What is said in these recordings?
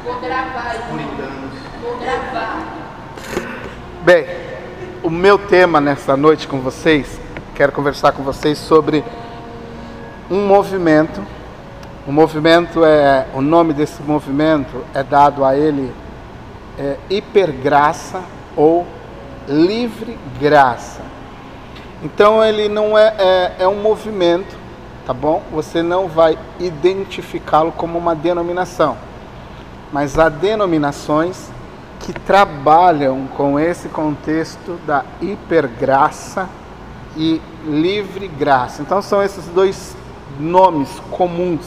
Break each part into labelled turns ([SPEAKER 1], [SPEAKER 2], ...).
[SPEAKER 1] Vou gravar,
[SPEAKER 2] puritanos.
[SPEAKER 1] vou gravar.
[SPEAKER 3] Bem, o meu tema nessa noite com vocês, quero conversar com vocês sobre um movimento. O movimento o nome desse movimento é dado a ele hipergraça ou livre graça. Então ele não é um movimento, tá bom? Você não vai identificá-lo como uma denominação, mas há denominações que trabalham com esse contexto da hipergraça e livre graça. Então são esses dois nomes comuns.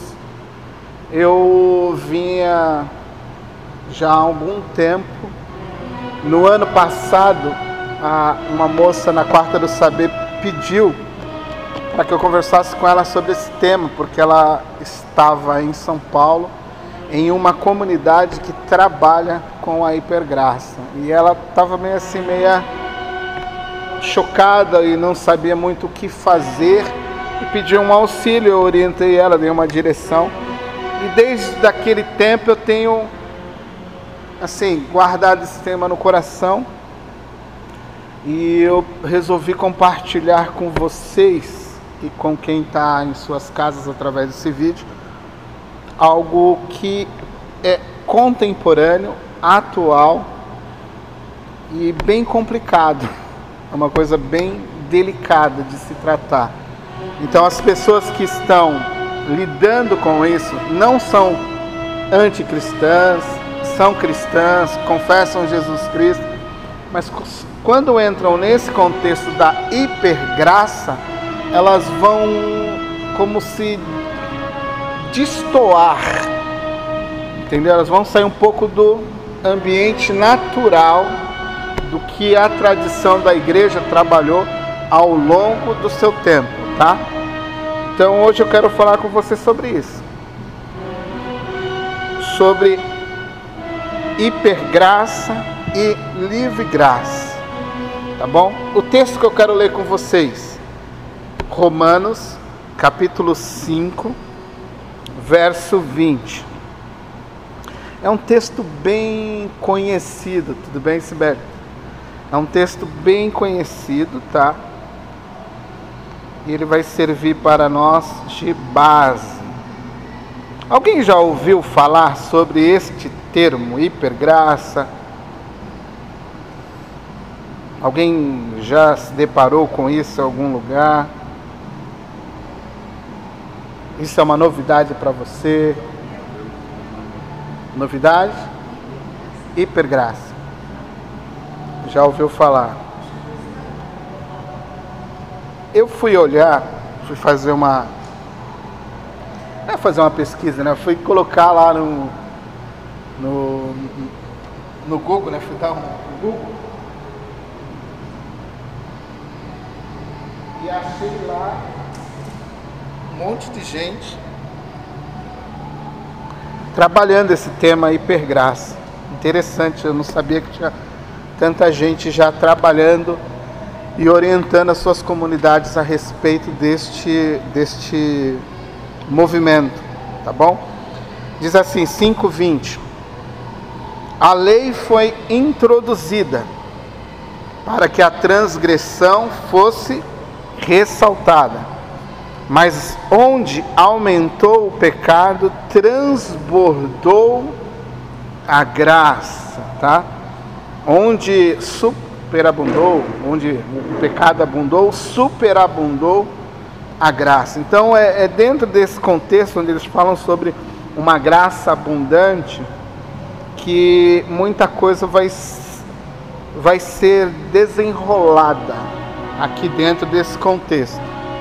[SPEAKER 3] Eu vinha já há algum tempo, no ano passado, uma moça na Quarta do Saber pediu para que eu conversasse com ela sobre esse tema, porque ela estava em São Paulo, em uma comunidade que trabalha com a hipergraça. E ela estava meio assim, meio chocada e não sabia muito o que fazer e pediu um auxílio. Eu orientei ela, dei uma direção. E desde aquele tempo eu tenho assim, guardado esse tema no coração. E eu resolvi compartilhar com vocês e com quem está em suas casas através desse vídeo algo que é contemporâneo, atual e bem complicado. É uma coisa bem delicada de se tratar. Então as pessoas que estão lidando com isso não são anticristãs, são cristãs, confessam Jesus Cristo, mas quando entram nesse contexto da hipergraça, elas vão como se destoar, entendeu? Elas vão sair um pouco do ambiente natural do que a tradição da igreja trabalhou ao longo do seu tempo, tá? Então hoje eu quero falar com você sobre isso, sobre hipergraça e livre graça, tá bom? O texto que eu quero ler com vocês, Romanos, capítulo 5, verso 20. É um texto bem conhecido, tudo bem, Sibeli? É um texto bem conhecido, tá? E ele vai servir para nós de base. Alguém já ouviu falar sobre este termo, hipergraça? Alguém já se deparou com isso em algum lugar? Isso é uma novidade para você? Novidade? Hipergraça. Já ouviu falar? Eu fui olhar, fui fazer uma... Não é fazer uma pesquisa, né? Eu fui colocar lá no Google, né? Fui dar um Google. E achei lá um monte de gente trabalhando esse tema hipergraça. Interessante, eu não sabia que tinha tanta gente já trabalhando e orientando as suas comunidades a respeito deste movimento, tá bom? Diz assim, 5:20. A lei foi introduzida para que a transgressão fosse ressaltada, mas onde aumentou o pecado, transbordou a graça, tá? Onde superabundou, onde o pecado abundou, superabundou a graça. Então é dentro desse contexto onde eles falam sobre uma graça abundante que muita coisa vai ser desenrolada aqui dentro desse contexto.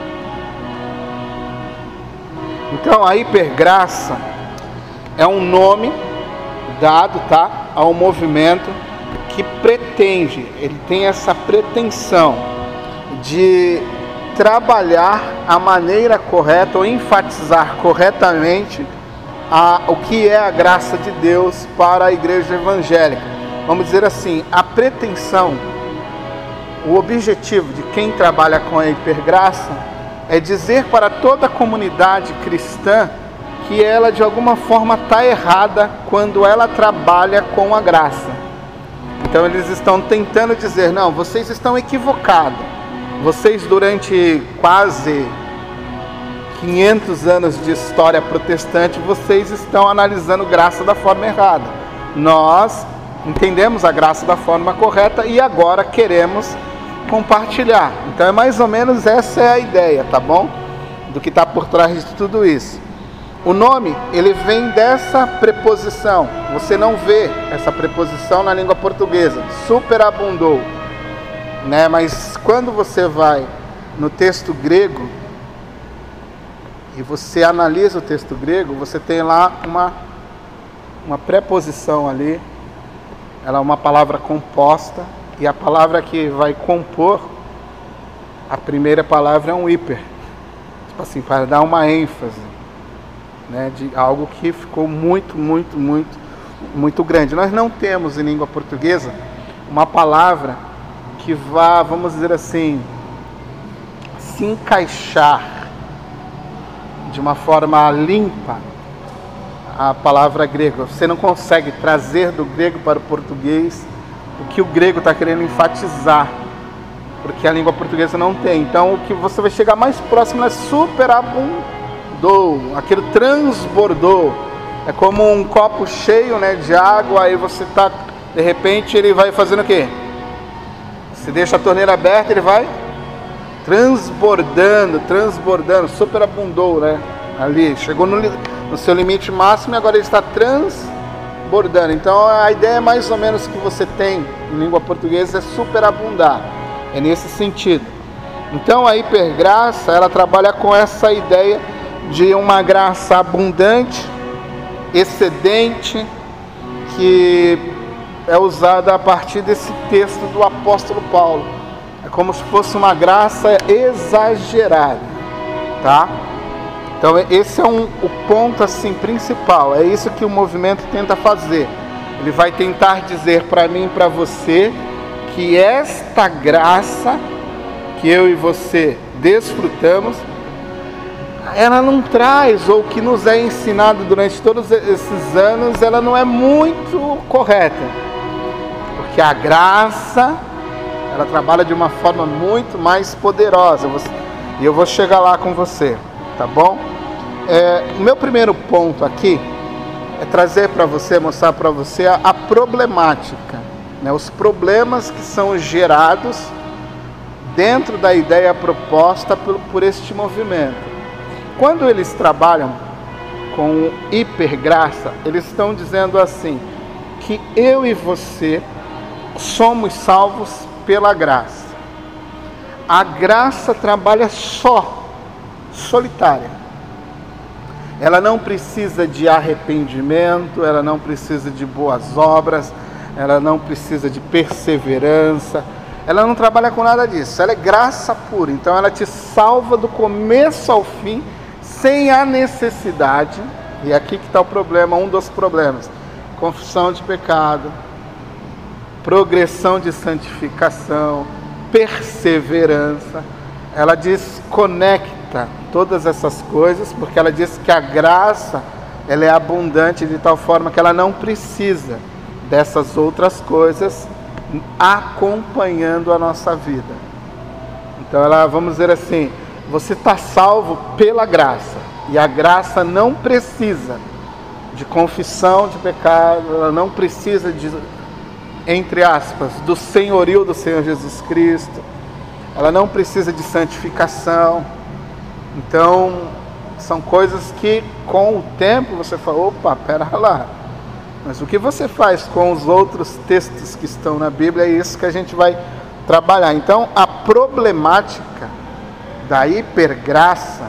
[SPEAKER 3] Então a hipergraça é um nome dado, tá, ao movimento que pretende, ele tem essa pretensão de trabalhar a maneira correta ou enfatizar corretamente o que é a graça de Deus para a igreja evangélica. Vamos dizer assim, a pretensão, o objetivo de quem trabalha com a hipergraça é dizer para toda a comunidade cristã que ela de alguma forma está errada quando ela trabalha com a graça. Então eles estão tentando dizer, não, vocês estão equivocados. Vocês durante quase 500 anos de história protestante, vocês estão analisando graça da forma errada. Nós entendemos a graça da forma correta e agora queremos compartilhar. Então é mais ou menos essa é a ideia, tá bom? Do que está por trás de tudo isso. O nome, ele vem dessa preposição. Você não vê essa preposição na língua portuguesa. Superabundou, né? Mas quando você vai no texto grego e você analisa o texto grego, você tem lá uma preposição ali. Ela é uma palavra composta e a palavra que vai compor a primeira palavra é um hiper. Tipo assim, para dar uma ênfase, né, de algo que ficou muito grande. Nós não temos em língua portuguesa uma palavra que vá, vamos dizer assim, se encaixar de uma forma limpa a palavra grega. Você não consegue trazer do grego para o português o que o grego está querendo enfatizar, porque a língua portuguesa não tem. Então o que você vai chegar mais próximo é superabundou, aquilo transbordou. É como um copo cheio, né, de água, aí você tá, de repente ele vai fazendo o quê? Você deixa a torneira aberta, ele vai transbordando, superabundou, né? Ali, chegou no seu limite máximo e agora ele está transbordando. Então a ideia mais ou menos que você tem em língua portuguesa é superabundar, é nesse sentido. Então a hipergraça, ela trabalha com essa ideia de uma graça abundante, excedente, que é usada a partir desse texto do apóstolo Paulo. É como se fosse uma graça exagerada, tá? Então esse é o ponto assim principal. É isso que o movimento tenta fazer. Ele vai tentar dizer para mim e para você que esta graça que eu e você desfrutamos, ela não traz, ou que nos é ensinado durante todos esses anos, ela não é muito correta. Porque a graça, ela trabalha de uma forma muito mais poderosa. E eu vou chegar lá com você, tá bom? O meu primeiro ponto aqui é trazer para você, mostrar para você a problemática, né? Os problemas que são gerados dentro da ideia proposta por este movimento. Quando eles trabalham com hipergraça, eles estão dizendo assim, que eu e você somos salvos pela graça. A graça trabalha solitária. Ela não precisa de arrependimento, ela não precisa de boas obras, ela não precisa de perseverança, ela não trabalha com nada disso, ela é graça pura. Então ela te salva do começo ao fim, sem a necessidade, e aqui que está o problema, um dos problemas, confissão de pecado, progressão de santificação, perseverança. Ela desconecta todas essas coisas, porque ela diz que a graça, ela é abundante de tal forma que ela não precisa dessas outras coisas acompanhando a nossa vida. Então ela, vamos dizer assim, você está salvo pela graça, e a graça não precisa de confissão de pecado, ela não precisa de, entre aspas, do senhorio do Senhor Jesus Cristo, ela não precisa de santificação. Então são coisas que com o tempo você fala, opa, pera lá, mas o que você faz com os outros textos que estão na Bíblia, é isso que a gente vai trabalhar. Então a problemática da hipergraça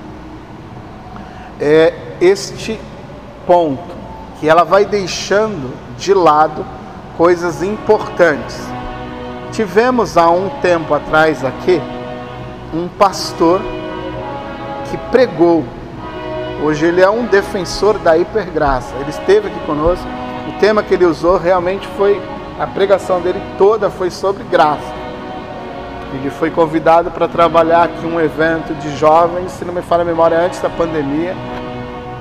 [SPEAKER 3] é este ponto, que ela vai deixando de lado coisas importantes. Tivemos há um tempo atrás aqui um pastor que pregou, hoje ele é um defensor da hipergraça, ele esteve aqui conosco, o tema que ele usou realmente foi, a pregação dele toda foi sobre graça. Ele foi convidado para trabalhar aqui um evento de jovens, se não me falha a memória, antes da pandemia.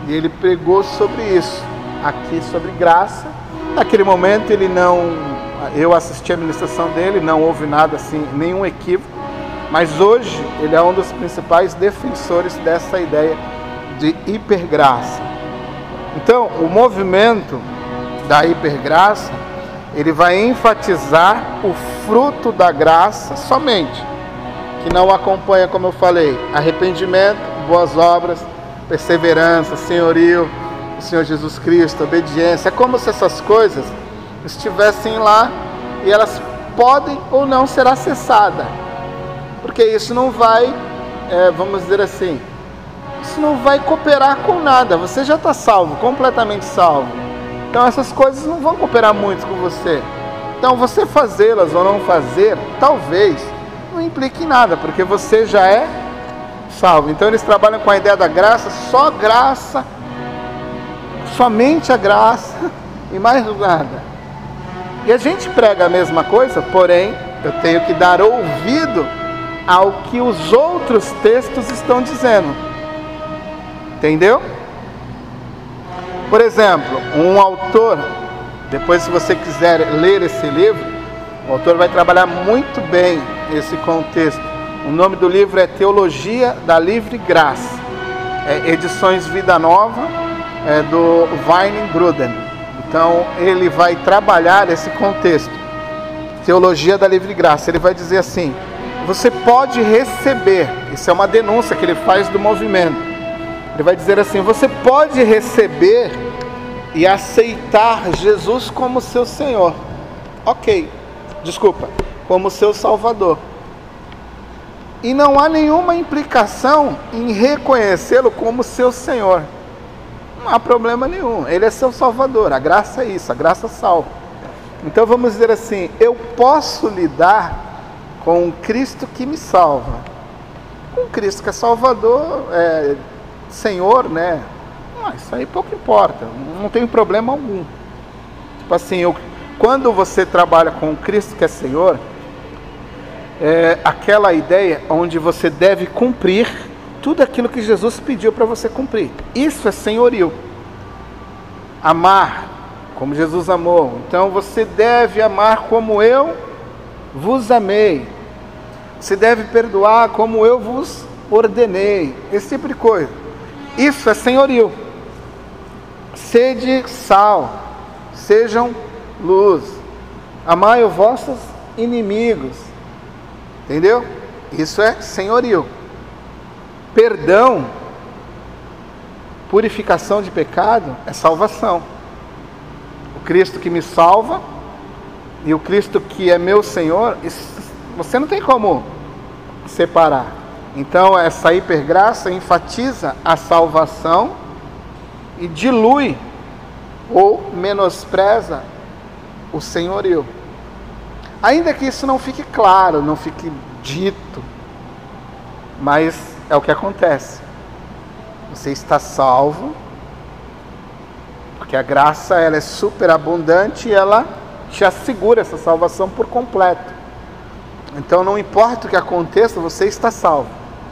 [SPEAKER 3] E ele pregou sobre isso, aqui sobre graça. Naquele momento eu assisti a ministração dele, não houve nada assim, nenhum equívoco. Mas hoje ele é um dos principais defensores dessa ideia de hipergraça. Então, o movimento da hipergraça, ele vai enfatizar o fruto da graça somente, que não acompanha, como eu falei, arrependimento, boas obras, perseverança, senhorio do Senhor Jesus Cristo, obediência. É como se essas coisas estivessem lá e elas podem ou não ser acessadas, porque isso não vai, vamos dizer assim, isso não vai cooperar com nada. Você já está salvo, completamente salvo. Então essas coisas não vão cooperar muito com você. Então você fazê-las ou não fazer, talvez não implique em nada, porque você já é salvo. Então eles trabalham com a ideia da graça, só graça, somente a graça e mais nada. E a gente prega a mesma coisa, porém eu tenho que dar ouvido ao que os outros textos estão dizendo. Entendeu? Por exemplo, um autor, depois se você quiser ler esse livro, o autor vai trabalhar muito bem esse contexto. O nome do livro é Teologia da Livre Graça, Edições Vida Nova, do Weingruden. Então ele vai trabalhar esse contexto, Teologia da Livre Graça. Ele vai dizer assim: você pode receber, isso é uma denúncia que ele faz do movimento. Ele vai dizer assim: você pode receber e aceitar Jesus como seu Senhor. Como seu Salvador. E não há nenhuma implicação em reconhecê-lo como seu Senhor. Não há problema nenhum. Ele é seu Salvador. A graça é isso, a graça salva. Então vamos dizer assim: eu posso lidar com um Cristo que me salva. Um Cristo que é Salvador, Senhor, né? Isso aí pouco importa, não tem problema algum. Tipo assim, quando você trabalha com um Cristo que é Senhor, aquela ideia onde você deve cumprir tudo aquilo que Jesus pediu para você cumprir. Isso é senhorio. Amar como Jesus amou. Então você deve amar como eu vos amei. Você deve perdoar como eu vos ordenei. Esse tipo de coisa. Isso é senhorio. Sede sal, sejam luz. Amai os vossos inimigos. Entendeu? Isso é senhorio. Perdão, purificação de pecado é salvação. O Cristo que me salva e o Cristo que é meu Senhor, você não tem como separar. Então essa hipergraça enfatiza a salvação e dilui ou menospreza o senhorio. Ainda que isso não fique claro, não fique dito, mas é o que acontece. Você está salvo, porque a graça ela é superabundante e ela te assegura essa salvação por completo. Então não importa o que aconteça, você está salvo.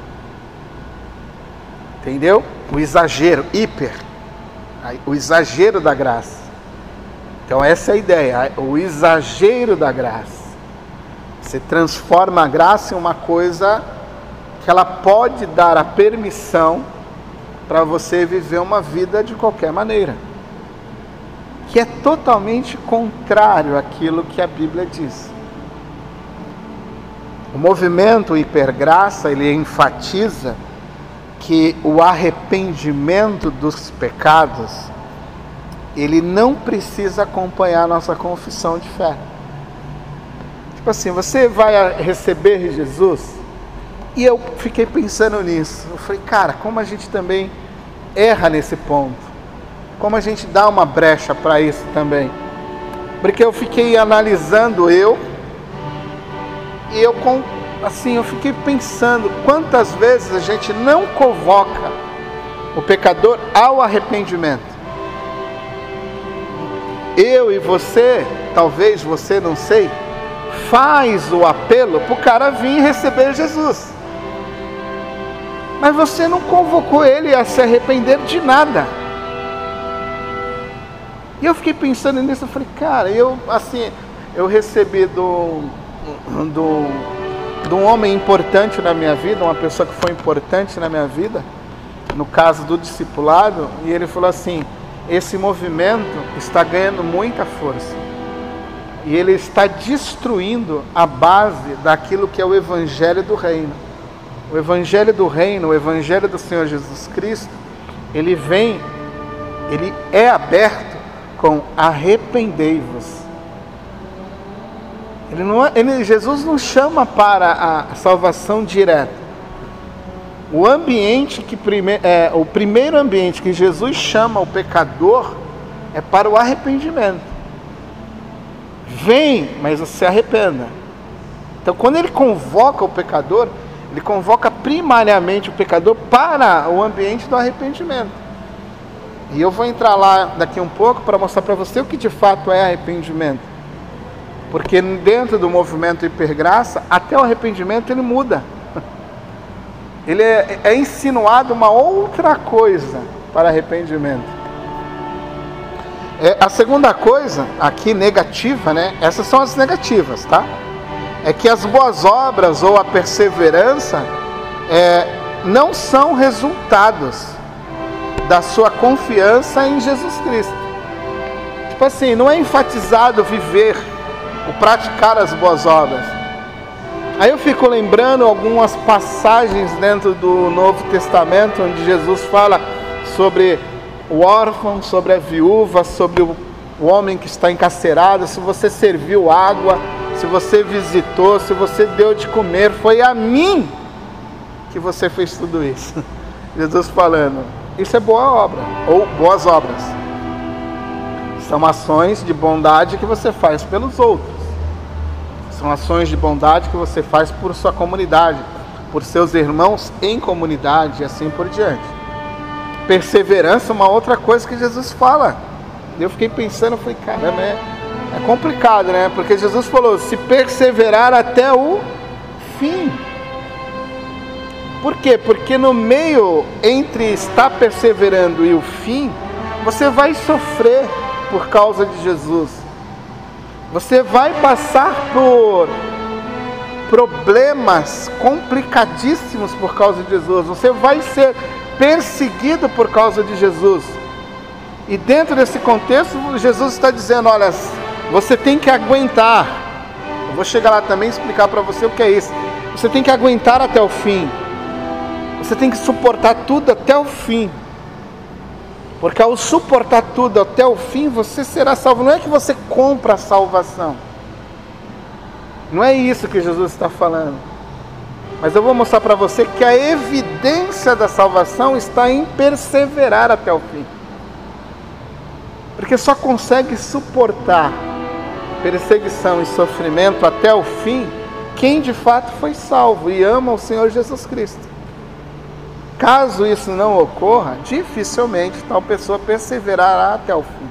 [SPEAKER 3] Entendeu? O exagero, o exagero da graça. Então essa é a ideia, o exagero da graça. Você transforma a graça em uma coisa que ela pode dar a permissão para você viver uma vida de qualquer maneira, que é totalmente contrário àquilo que a Bíblia diz. O movimento hipergraça, ele enfatiza que o arrependimento dos pecados, ele não precisa acompanhar a nossa confissão de fé. Tipo assim, você vai receber Jesus? E eu fiquei pensando nisso. Eu falei, cara, como a gente também erra nesse ponto. Como a gente dá uma brecha para isso também. Porque eu fiquei analisando e eu fiquei pensando quantas vezes a gente não convoca o pecador ao arrependimento. Eu e você, talvez você, não sei, faz o apelo para o cara vir receber Jesus. Mas você não convocou ele a se arrepender de nada. E eu fiquei pensando nisso, eu falei, cara, eu recebi de um homem importante na minha vida, uma pessoa que foi importante na minha vida, no caso do discipulado, e ele falou assim, esse movimento está ganhando muita força. E ele está destruindo a base daquilo que é o Evangelho do Reino. O Evangelho do Reino, o Evangelho do Senhor Jesus Cristo, ele é aberto com arrependei-vos. Jesus não chama para a salvação direta. O ambiente o primeiro ambiente que Jesus chama o pecador é para o arrependimento. Vem, mas se arrependa. Então, quando ele convoca o pecador, ele convoca primariamente o pecador para o ambiente do arrependimento. E eu vou entrar lá daqui um pouco para mostrar para você o que de fato é arrependimento. Porque dentro do movimento hipergraça, até o arrependimento ele muda. Ele é insinuado uma outra coisa para arrependimento. A segunda coisa, aqui negativa, né? Essas são as negativas, tá? É que as boas obras ou a perseverança não são resultados da sua confiança em Jesus Cristo. Tipo assim, não é enfatizado viver, o praticar as boas obras. Aí eu fico lembrando algumas passagens dentro do Novo Testamento, onde Jesus fala sobre o órfão, sobre a viúva, sobre o homem que está encarcerado. Se você serviu água, se você visitou, se você deu de comer, foi a mim que você fez tudo isso. Jesus falando, isso é boa obra, ou boas obras. São ações de bondade que você faz pelos outros. São ações de bondade que você faz por sua comunidade, por seus irmãos em comunidade e assim por diante. Perseverança é uma outra coisa que Jesus fala. Eu fiquei pensando, falei, caramba, é complicado, né? Porque Jesus falou, se perseverar até o fim. Por quê? Porque no meio entre estar perseverando e o fim, você vai sofrer por causa de Jesus. Você vai passar por problemas complicadíssimos por causa de Jesus. Você vai ser perseguido por causa de Jesus. E dentro desse contexto, Jesus está dizendo, olha, você tem que aguentar. Eu vou chegar lá também e explicar para você o que é isso. Você tem que aguentar até o fim. Você tem que suportar tudo até o fim. Porque ao suportar tudo até o fim, você será salvo. Não é que você compra a salvação. Não é isso que Jesus está falando. Mas eu vou mostrar para você que a evidência da salvação está em perseverar até o fim. Porque só consegue suportar perseguição e sofrimento até o fim quem de fato foi salvo e ama o Senhor Jesus Cristo. Caso isso não ocorra, dificilmente tal pessoa perseverará até o fim.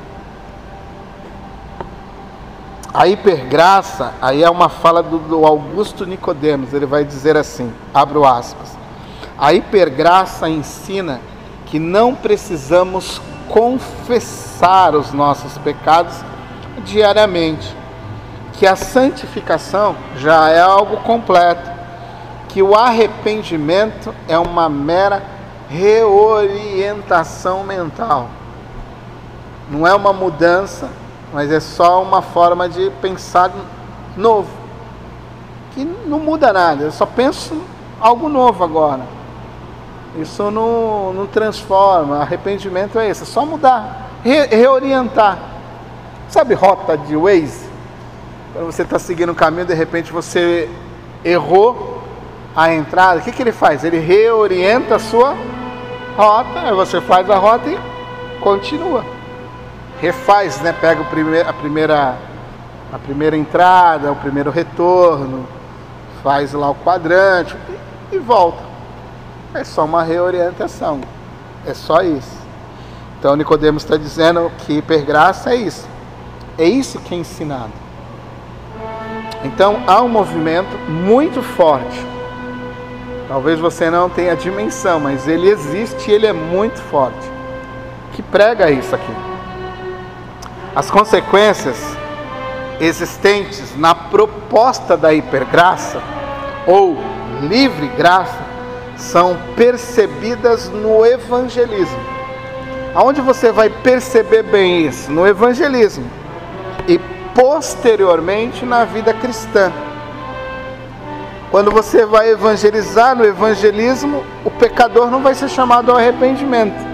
[SPEAKER 3] A hipergraça, aí é uma fala do Augusto Nicodemos, ele vai dizer assim, abro aspas, a hipergraça ensina que não precisamos confessar os nossos pecados diariamente, que a santificação já é algo completo, que o arrependimento é uma mera reorientação mental. Não é uma mudança, mas é só uma forma de pensar novo. Que não muda nada, eu só penso algo novo agora. Isso não transforma, arrependimento é isso, é só mudar, reorientar. Sabe rota de Waze? Quando você está seguindo um caminho, de repente você errou a entrada, o que ele faz? Ele reorienta a sua rota, aí você faz a rota e continua. Refaz, né? Pega a primeira entrada, o primeiro retorno, faz lá o quadrante e volta. É só uma reorientação. É só isso. Então Nicodemos está dizendo que hipergraça é isso. É isso que é ensinado. Então há um movimento muito forte. Talvez você não tenha dimensão, mas ele existe e ele é muito forte. Que prega isso aqui. As consequências existentes na proposta da hipergraça ou livre graça são percebidas no evangelismo. Aonde você vai perceber bem isso? No evangelismo e posteriormente na vida cristã. Quando você vai evangelizar no evangelismo, o pecador não vai ser chamado ao arrependimento.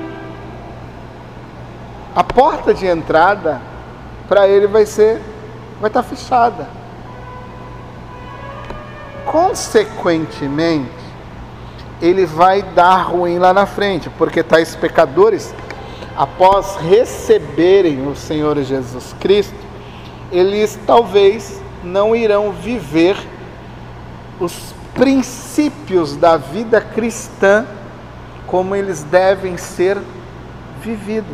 [SPEAKER 3] A porta de entrada para ele vai estar fechada. Consequentemente, ele vai dar ruim lá na frente, porque tais pecadores, após receberem o Senhor Jesus Cristo, eles talvez não irão viver os princípios da vida cristã como eles devem ser vividos.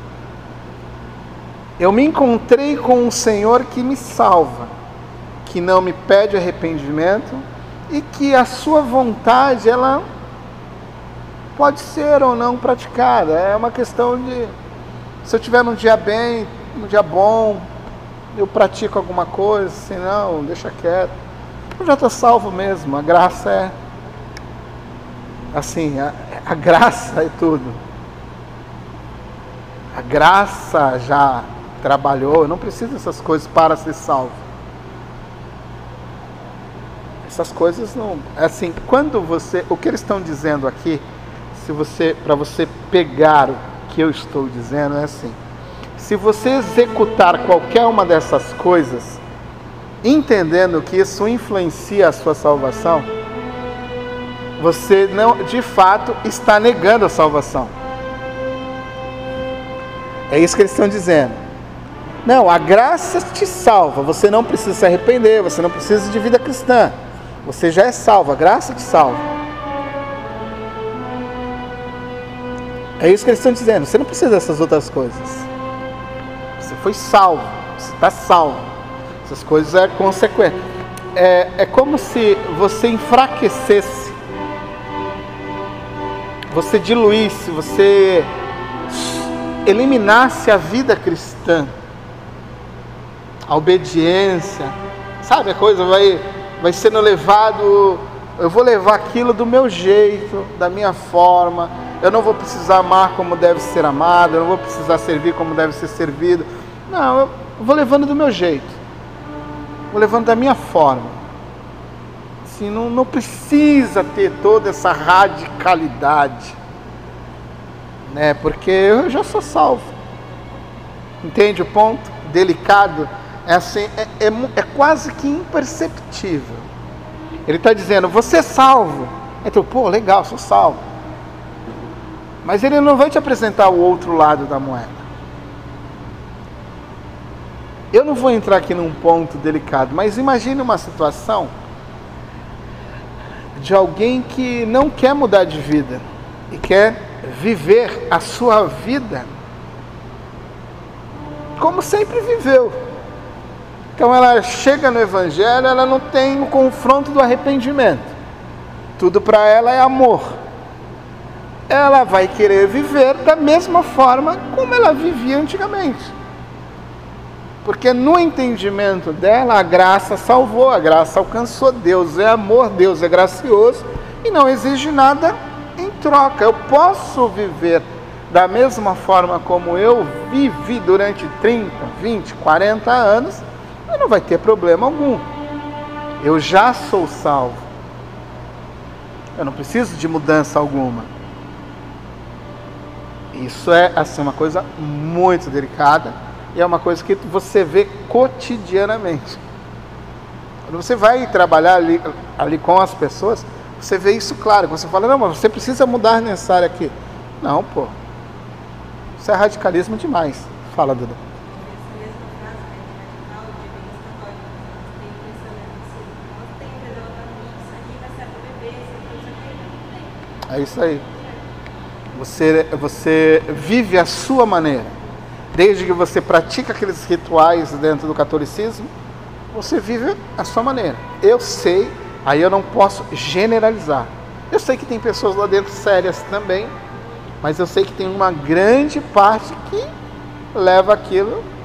[SPEAKER 3] Eu me encontrei com um Senhor que me salva, que não me pede arrependimento e que a sua vontade, ela pode ser ou não praticada. É uma questão de, se eu tiver num dia bem, num dia bom, eu pratico alguma coisa, se não, deixa quieto. Eu já estou salvo mesmo. A graça é assim, a graça é tudo. A graça já trabalhou, eu não preciso dessas coisas para ser salvo. Essas coisas não, assim, quando você, o que eles estão dizendo aqui, para você pegar o que eu estou dizendo, é assim: se você executar qualquer uma dessas coisas, entendendo que isso influencia a sua salvação, você não, de fato, está negando a salvação. É isso que eles estão dizendo. Não, a graça te salva, você não precisa se arrepender, você não precisa de vida cristã. Você já é salvo, a graça te salva. É isso que eles estão dizendo, você não precisa dessas outras coisas. Você foi salvo, você está salvo. Essas coisas é consequência. É como se você enfraquecesse, você diluísse, você eliminasse a vida cristã, a obediência, sabe? A coisa vai sendo levado, eu vou levar aquilo do meu jeito, da minha forma, eu não vou precisar amar como deve ser amado, eu não vou precisar servir como deve ser servido, não, eu vou levando do meu jeito, vou levando da minha forma, assim, não precisa ter toda essa radicalidade, né? Porque eu já sou salvo, entende o ponto? Delicado. É assim, é quase que imperceptível. Ele está dizendo, você é salvo. Então, pô, legal, sou salvo. Mas ele não vai te apresentar o outro lado da moeda. Eu não vou entrar aqui num ponto delicado, mas imagine uma situação de alguém que não quer mudar de vida e quer viver a sua vida como sempre viveu. Então ela chega no Evangelho, ela não tem o confronto do arrependimento. Tudo para ela é amor. Ela vai querer viver da mesma forma como ela vivia antigamente. Porque no entendimento dela, a graça salvou, a graça alcançou. Deus é amor, Deus é gracioso e não exige nada em troca. Eu posso viver da mesma forma como eu vivi durante 30, 20, 40 anos, e não vai ter problema algum. Eu já sou salvo. Eu não preciso de mudança alguma. Isso é assim, uma coisa muito delicada e é uma coisa que você vê cotidianamente. Quando você vai trabalhar ali com as pessoas, você vê isso claro. Quando você fala, não, mas você precisa mudar nessa área aqui. Não, pô. Isso é radicalismo demais. Fala, Duda. É isso aí. Você vive a sua maneira. Desde que você pratica aqueles rituais dentro do catolicismo, você vive a sua maneira. Eu sei, aí eu não posso generalizar. Eu sei que tem pessoas lá dentro sérias também, mas eu sei que tem uma grande parte que leva aquilo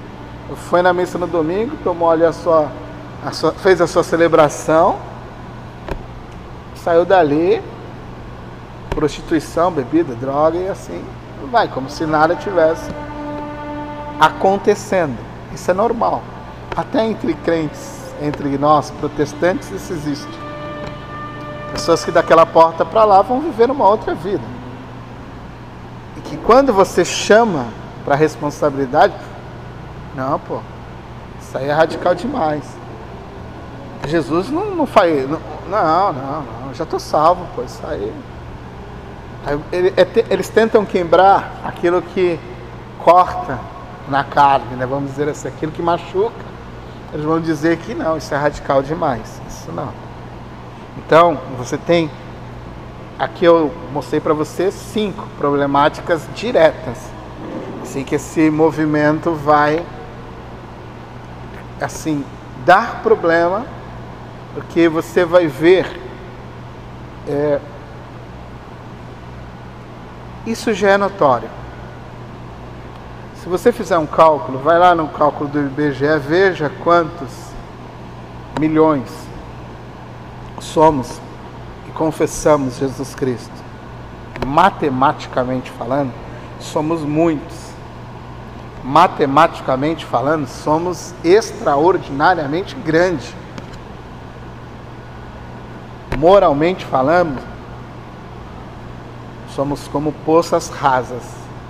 [SPEAKER 3] foi na missa no domingo, tomou ali fez a sua celebração, saiu dali, prostituição, bebida, droga e assim vai, como se nada tivesse acontecendo. Isso é normal. Até entre crentes, entre nós protestantes, isso existe. Pessoas que daquela porta para lá vão viver uma outra vida. E que quando você chama para responsabilidade, não, pô, isso aí é radical demais. Jesus não faz, não, já estou salvo, pô, isso aí. Eles tentam quebrar aquilo que corta na carne, né? Vamos dizer assim, aquilo que machuca. Eles vão dizer que não, isso é radical demais, isso não. Então, você tem, aqui eu mostrei para você 5 problemáticas diretas, assim que esse movimento vai, assim, dar problema, porque você vai ver, isso já é notório. Se você fizer um cálculo, vai lá no cálculo do IBGE, veja quantos milhões somos e confessamos Jesus Cristo. Matematicamente falando, somos muitos. Matematicamente falando, somos extraordinariamente grandes. Moralmente falando, somos como poças rasas.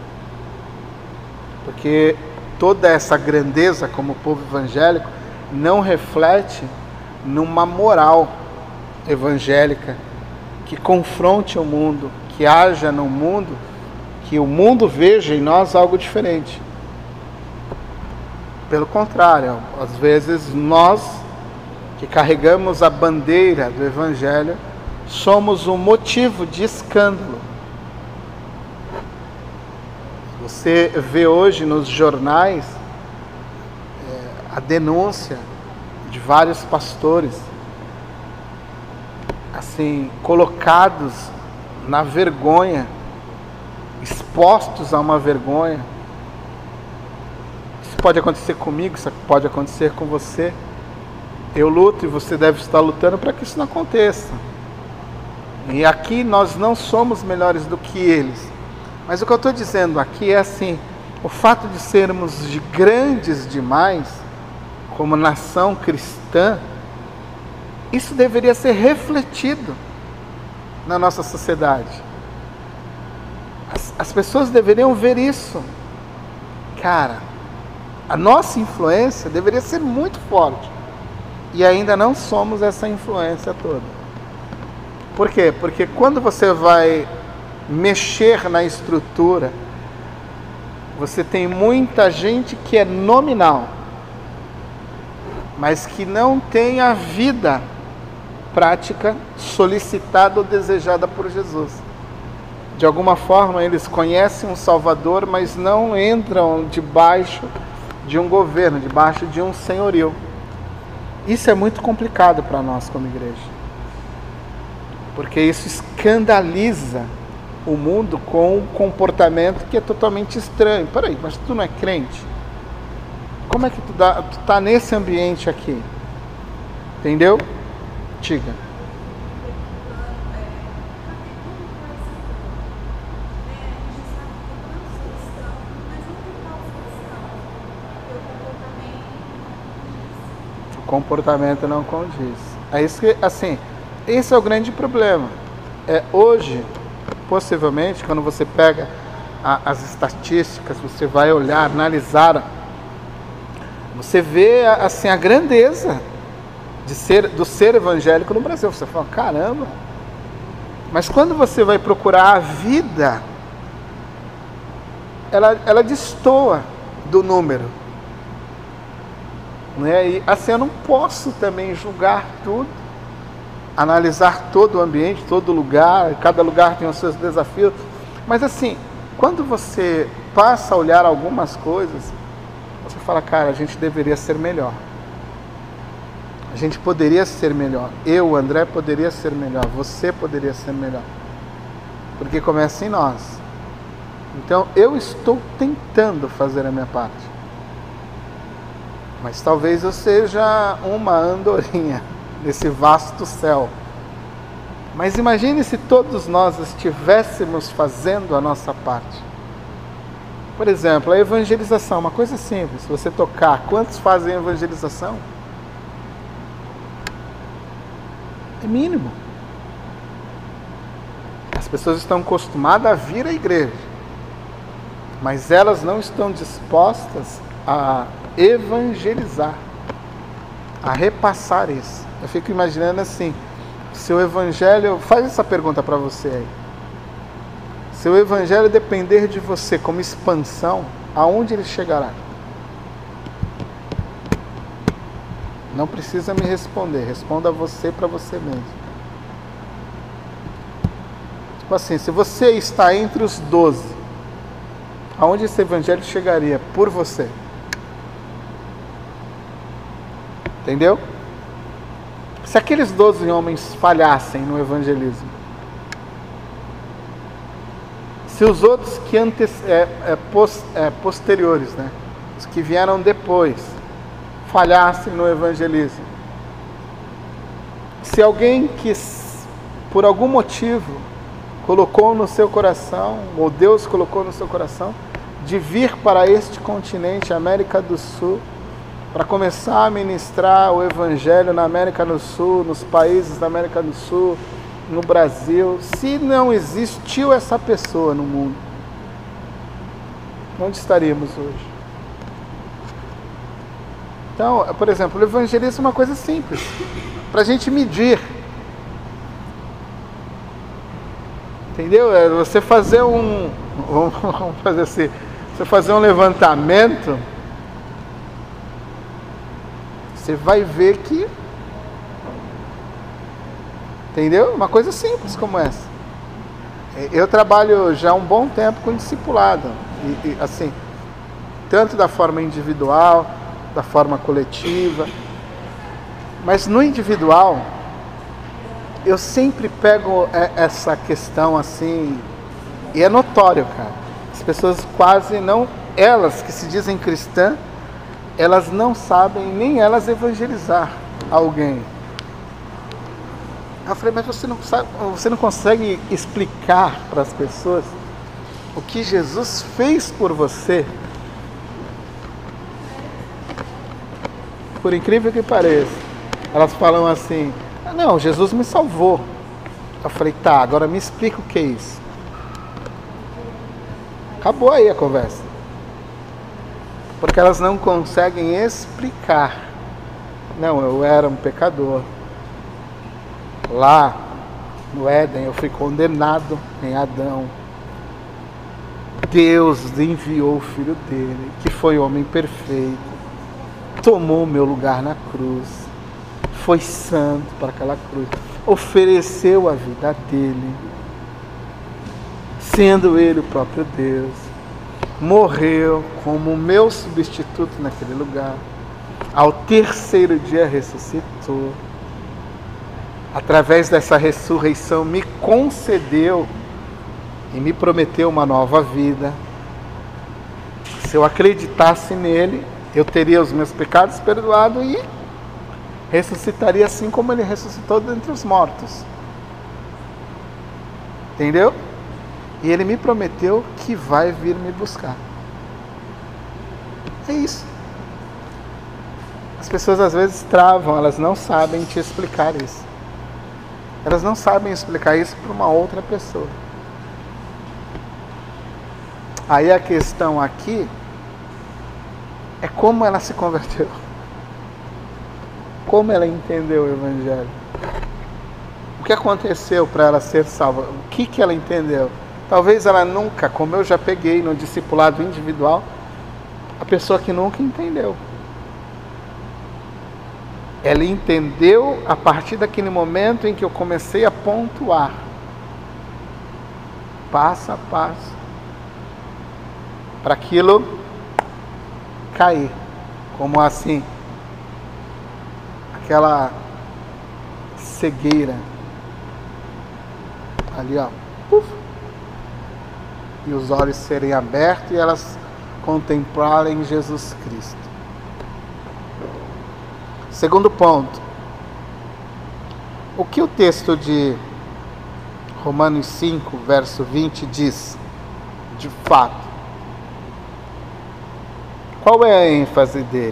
[SPEAKER 3] Porque toda essa grandeza como povo evangélico não reflete numa moral evangélica que confronte o mundo, que haja no mundo, que o mundo veja em nós algo diferente. Pelo contrário, às vezes nós que carregamos a bandeira do Evangelho somos um motivo de escândalo. Você vê hoje nos jornais a denúncia de vários pastores, assim, colocados na vergonha, expostos a uma vergonha. Isso pode acontecer comigo, isso pode acontecer com você. Eu luto e você deve estar lutando para que isso não aconteça. E aqui nós não somos melhores do que eles. Mas o que eu estou dizendo aqui é assim, o fato de sermos grandes demais, como nação cristã, isso deveria ser refletido na nossa sociedade. As pessoas deveriam ver isso. Cara, a nossa influência deveria ser muito forte. E ainda não somos essa influência toda. Por quê? Porque quando você vai mexer na estrutura, você tem muita gente que é nominal, mas que não tem a vida prática solicitada ou desejada por Jesus. De alguma forma eles conhecem um Salvador, mas não entram debaixo de um governo, debaixo de um senhorio. Isso é muito complicado para nós como igreja, porque isso escandaliza o mundo com um comportamento que é totalmente estranho. Peraí, mas tu não é crente? Como é que tu tá nesse ambiente aqui? Entendeu? Diga. O comportamento não condiz. É isso que, assim, esse é o grande problema. Hoje, possivelmente, quando você pega as estatísticas, você vai olhar, analisar, você vê assim, a grandeza do ser evangélico no Brasil. Você fala, caramba, mas quando você vai procurar a vida, ela destoa do número, né? E assim, eu não posso também julgar tudo, analisar todo o ambiente, todo lugar, cada lugar tem os seus desafios, mas assim, quando você passa a olhar algumas coisas, você fala, cara, a gente deveria ser melhor. A gente poderia ser melhor. Eu, André, poderia ser melhor. Você poderia ser melhor. Porque começa em nós. Então, eu estou tentando fazer a minha parte. Mas talvez eu seja uma andorinha nesse vasto céu. Mas imagine se todos nós estivéssemos fazendo a nossa parte. Por exemplo, a evangelização, uma coisa simples. Se você tocar, quantos fazem evangelização? É mínimo. As pessoas estão acostumadas a vir à igreja, mas elas não estão dispostas a evangelizar, a repassar isso. Eu fico imaginando assim, se o evangelho, faz essa pergunta para você aí. Se o evangelho depender de você como expansão, aonde ele chegará? Não precisa me responder, responda você para você mesmo. Tipo assim, se você está entre os 12, aonde esse evangelho chegaria por você? Entendeu? Se aqueles 12 homens falhassem no evangelismo, se os outros que posteriores, né, os que vieram depois, falhassem no evangelismo, se alguém que por algum motivo colocou no seu coração, ou Deus colocou no seu coração, de vir para este continente, América do Sul, para começar a ministrar o evangelho na América do Sul, nos países da América do Sul, no Brasil, se não existiu essa pessoa no mundo, onde estaríamos hoje? Então, por exemplo, o evangelismo é uma coisa simples, para a gente medir. Entendeu? É você fazer vamos fazer assim, você fazer um levantamento, você vai ver que, entendeu? Uma coisa simples como essa. Eu trabalho já há um bom tempo com discipulado, e assim, tanto da forma individual, da forma coletiva, mas no individual, eu sempre pego essa questão assim, e é notório, cara. As pessoas quase não, elas que se dizem cristãs, elas não sabem nem elas evangelizar alguém. Eu falei, mas você não consegue explicar para as pessoas o que Jesus fez por você? Por incrível que pareça, elas falam assim, não, Jesus me salvou. Eu falei, tá, agora me explica o que é isso. Acabou aí a conversa. Porque elas não conseguem explicar. Não, eu era um pecador. Lá no Éden eu fui condenado em Adão. Deus enviou o Filho dele, que foi homem perfeito, tomou o meu lugar na cruz, foi santo para aquela cruz, ofereceu a vida dele, sendo ele o próprio Deus, morreu como meu substituto naquele lugar, ao terceiro dia ressuscitou, através dessa ressurreição me concedeu e me prometeu uma nova vida. Se eu acreditasse nele, eu teria os meus pecados perdoados e ressuscitaria assim como ele ressuscitou dentre os mortos. Entendeu? E ele me prometeu que vai vir me buscar. É isso. As pessoas às vezes travam, elas não sabem te explicar isso. Elas não sabem explicar isso para uma outra pessoa. Aí a questão aqui é como ela se converteu. Como ela entendeu o Evangelho. O que aconteceu para ela ser salva? O que ela entendeu? Talvez ela nunca, como eu já peguei no discipulado individual, a pessoa que nunca entendeu. Ela entendeu a partir daquele momento em que eu comecei a pontuar. Passo a passo. Para aquilo cair. Como assim, aquela cegueira. Ali, ó. Uf, e os olhos serem abertos e elas contemplarem Jesus Cristo. Segundo ponto, o que o texto de Romanos 5, verso 20 diz, de fato? Qual é a ênfase dele?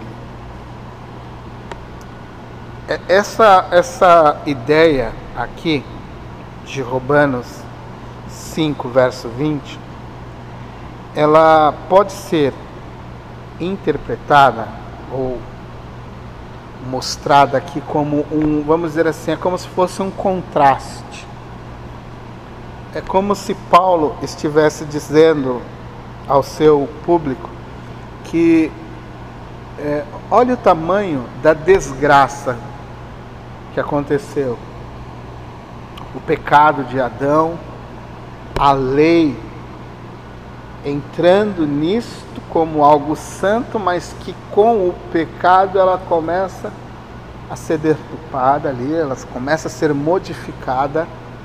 [SPEAKER 3] Essa ideia aqui de Romanos 5, verso 20, ela pode ser interpretada ou mostrada aqui como vamos dizer assim, é como se fosse um contraste. É como se Paulo estivesse dizendo ao seu público que olha o tamanho da desgraça que aconteceu. O pecado de Adão, a lei entrando nisto como algo santo, mas que com o pecado ela começa a ser deturpada ali, ela começa a ser modificada.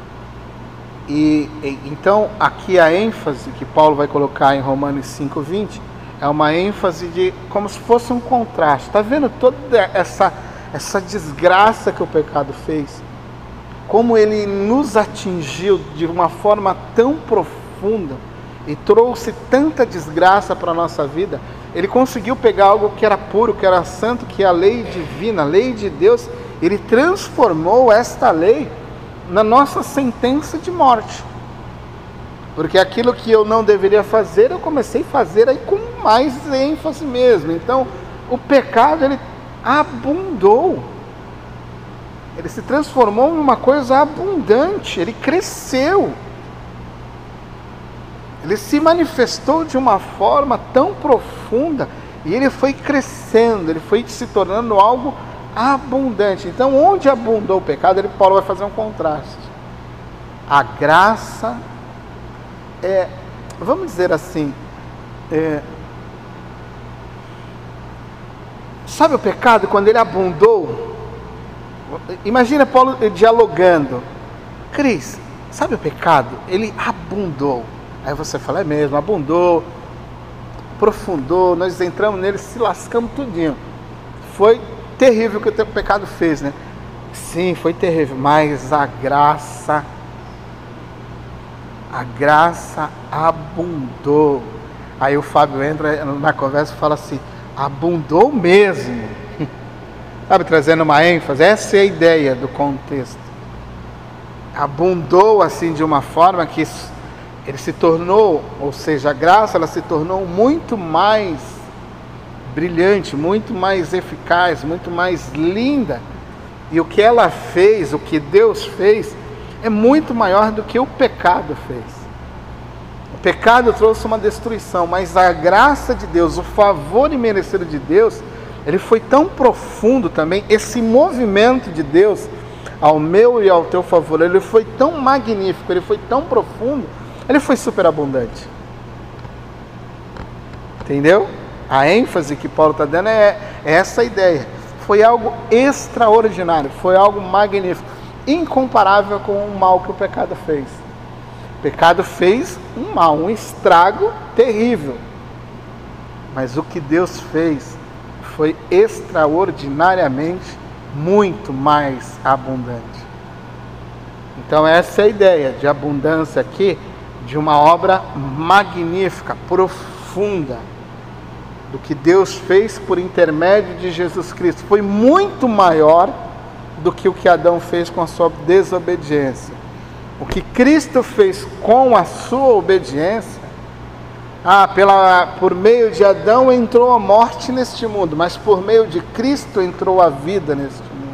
[SPEAKER 3] E então aqui a ênfase que Paulo vai colocar em Romanos 5:20 é uma ênfase de como se fosse um contraste. Está vendo toda essa desgraça que o pecado fez? Como ele nos atingiu de uma forma tão profunda e trouxe tanta desgraça para a nossa vida. Ele conseguiu pegar algo que era puro, que era santo, que é a lei divina, a lei de Deus. Ele transformou esta lei na nossa sentença de morte. Porque aquilo que eu não deveria fazer, eu comecei a fazer aí com mais ênfase mesmo. Então, o pecado, ele abundou. Ele se transformou em uma coisa abundante, ele cresceu. Ele se manifestou de uma forma tão profunda e ele foi crescendo, ele foi se tornando algo abundante. Então, onde abundou o pecado, Paulo vai fazer um contraste. A graça vamos dizer assim, sabe o pecado quando ele abundou? Imagina Paulo dialogando. Cris, sabe o pecado? Ele abundou. Aí você fala, é mesmo, abundou, aprofundou, nós entramos nele, se lascamos tudinho. Foi terrível o que o teu pecado fez, né? Sim, foi terrível, mas a graça abundou. Aí o Fábio entra na conversa e fala assim, abundou mesmo. Sabe, trazendo uma ênfase, essa é a ideia do contexto. Abundou assim de uma forma que ele se tornou, ou seja, a graça ela se tornou muito mais brilhante, muito mais eficaz, muito mais linda. E o que ela fez, o que Deus fez, é muito maior do que o pecado fez. O pecado trouxe uma destruição, mas a graça de Deus, o favor imerecido de Deus, ele foi tão profundo também, esse movimento de Deus ao meu e ao teu favor, ele foi tão magnífico, ele foi tão profundo, ele foi superabundante. Entendeu? A ênfase que Paulo está dando é essa ideia. Foi algo extraordinário, foi algo magnífico, incomparável com o mal que o pecado fez. O pecado fez um mal, um estrago terrível. Mas o que Deus fez foi extraordinariamente muito mais abundante. Então essa é a ideia de abundância aqui, de uma obra magnífica, profunda, do que Deus fez por intermédio de Jesus Cristo. Foi muito maior do que o que Adão fez com a sua desobediência. O que Cristo fez com a sua obediência, por meio de Adão entrou a morte neste mundo, mas por meio de Cristo entrou a vida neste mundo.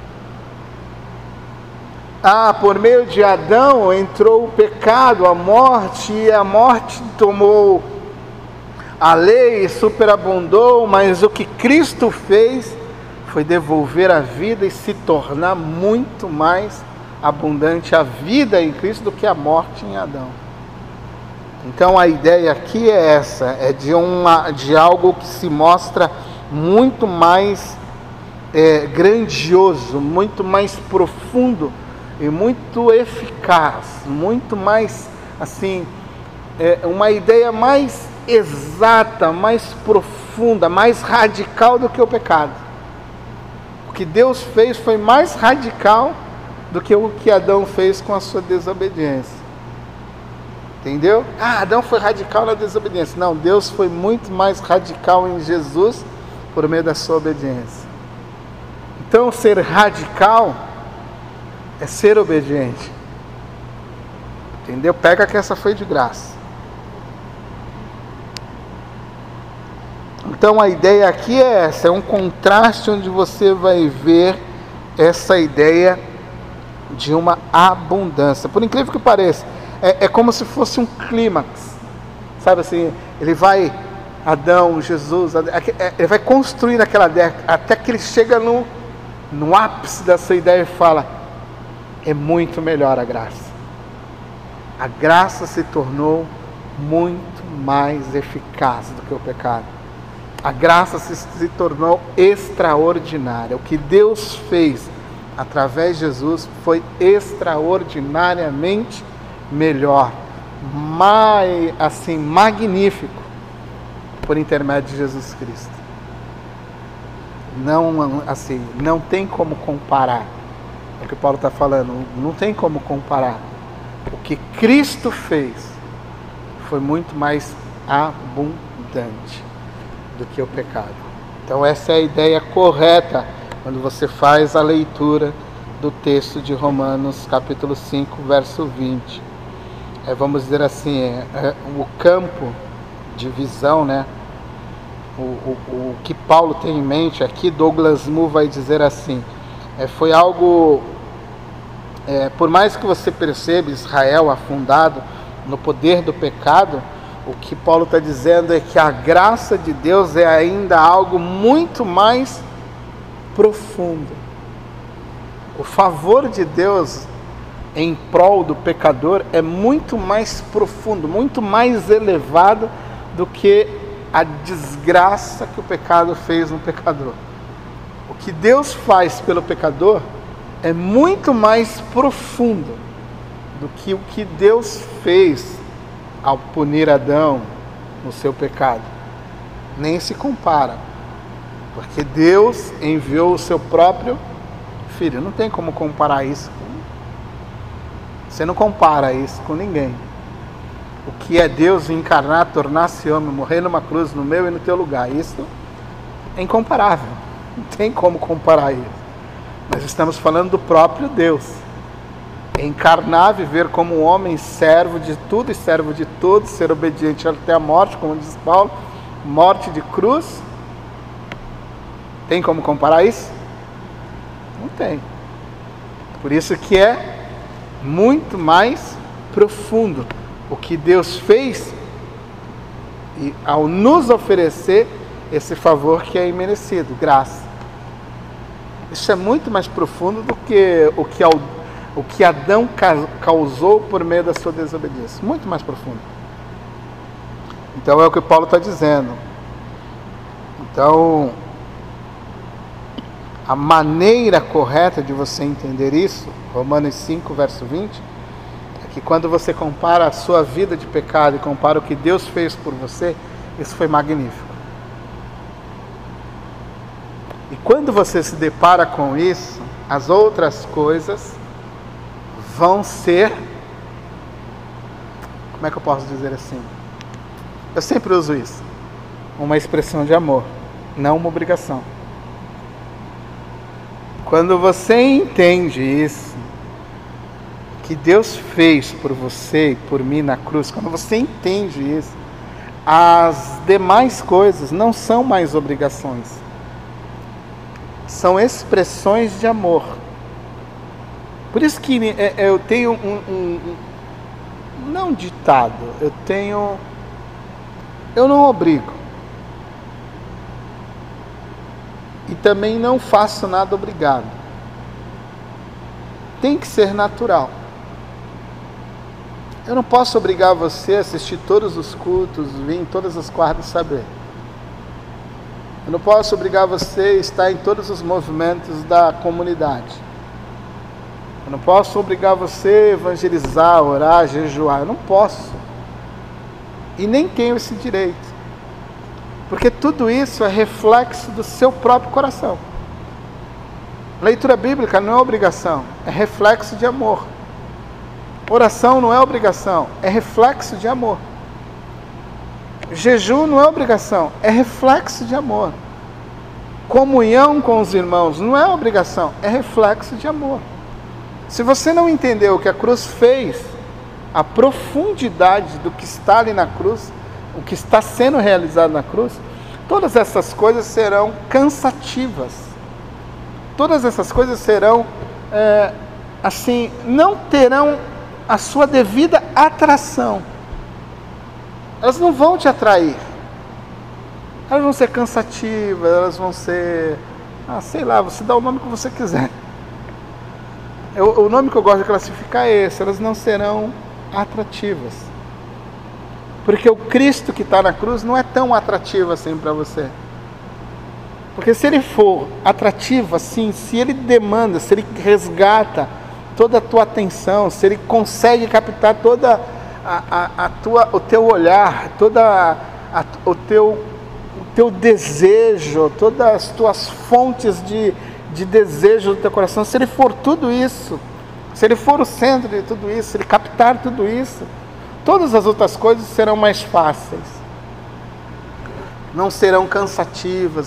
[SPEAKER 3] Por meio de Adão entrou o pecado, a morte, e a morte tomou a lei, superabundou, mas o que Cristo fez foi devolver a vida e se tornar muito mais abundante a vida em Cristo do que a morte em Adão. Então a ideia aqui é essa, é de algo que se mostra muito mais grandioso, muito mais profundo e muito eficaz, muito mais assim, uma ideia mais exata, mais profunda, mais radical do que o pecado. O que Deus fez foi mais radical do que o que Adão fez com a sua desobediência. Entendeu? Adão foi radical na desobediência. Não, Deus foi muito mais radical em Jesus por meio da sua obediência. Então, ser radical é ser obediente. Entendeu? Pega que essa foi de graça. Então, a ideia aqui é essa, é um contraste onde você vai ver essa ideia de uma abundância. Por incrível que pareça, é como se fosse um clímax, sabe assim, ele vai, Adão, Jesus, ele vai construindo aquela ideia, até que ele chega no ápice dessa ideia e fala, é muito melhor a graça. A graça se tornou muito mais eficaz do que o pecado. A graça se tornou extraordinária. O que Deus fez através de Jesus foi extraordinariamente melhor, assim, magnífico, por intermédio de Jesus Cristo. Não, assim, não tem como comparar. É o que Paulo está falando, não tem como comparar. O que Cristo fez foi muito mais abundante do que o pecado. Então essa é a ideia correta quando você faz a leitura do texto de Romanos capítulo 5, verso 20. Vamos dizer assim, o campo de visão, né? O que Paulo tem em mente aqui, Douglas Moo vai dizer assim, foi algo, por mais que você perceba Israel afundado no poder do pecado, o que Paulo está dizendo é que a graça de Deus é ainda algo muito mais profundo. O favor de Deus em prol do pecador é muito mais profundo, muito mais elevado do que a desgraça que o pecado fez no pecador. O que Deus faz pelo pecador é muito mais profundo do que o que Deus fez ao punir Adão no seu pecado. Nem se compara, porque Deus enviou o seu próprio Filho. Não tem como comparar isso. Você não compara isso com ninguém. O que é Deus encarnar, tornar-se homem, morrer numa cruz no meu e no teu lugar, isso é incomparável. Não tem como comparar isso. Nós estamos falando do próprio Deus. Encarnar, viver como um homem, servo de tudo e servo de todos, ser obediente até a morte, como diz Paulo, morte de cruz. Tem como comparar isso? Não tem. Por isso que é muito mais profundo o que Deus fez e ao nos oferecer esse favor que é imerecido, graça. Isso é muito mais profundo do que o que Adão causou por meio da sua desobediência. Muito mais profundo. Então é o que Paulo está dizendo. Então, a maneira correta de você entender isso, Romanos 5, verso 20, é que quando você compara a sua vida de pecado e compara o que Deus fez por você, isso foi magnífico. E quando você se depara com isso, as outras coisas vão ser, como é que eu posso dizer assim? Eu sempre uso isso, uma expressão de amor, não uma obrigação. Quando você entende isso, que Deus fez por você e por mim na cruz, quando você entende isso, as demais coisas não são mais obrigações, são expressões de amor. Por isso que eu tenho não ditado, eu não obrigo. E também não faço nada obrigado. Tem que ser natural. Eu não posso obrigar você a assistir todos os cultos, vir em todas as quartas saber. Eu não posso obrigar você a estar em todos os movimentos da comunidade. Eu não posso obrigar você a evangelizar, orar, jejuar. Eu não posso. E nem tenho esse direito. Porque tudo isso é reflexo do seu próprio coração. Leitura bíblica não é obrigação, é reflexo de amor. Oração não é obrigação, é reflexo de amor. Jejum não é obrigação, é reflexo de amor. Comunhão com os irmãos não é obrigação, é reflexo de amor. Se você não entendeu o que a cruz fez, a profundidade do que está ali na cruz, o que está sendo realizado na cruz, todas essas coisas serão cansativas. Todas essas coisas serão, não terão a sua devida atração. Elas não vão te atrair. Elas vão ser cansativas, elas vão ser, você dá o nome que você quiser. O nome que eu gosto de classificar é esse, elas não serão atrativas. Porque o Cristo que está na cruz não é tão atrativo assim para você. Porque se ele for atrativo assim, se ele demanda, se ele resgata toda a tua atenção, se ele consegue captar toda o teu olhar, o teu desejo, todas as tuas fontes de desejo do teu coração, se ele for tudo isso, se ele for o centro de tudo isso, se ele captar tudo isso, todas as outras coisas serão mais fáceis. Não serão cansativas,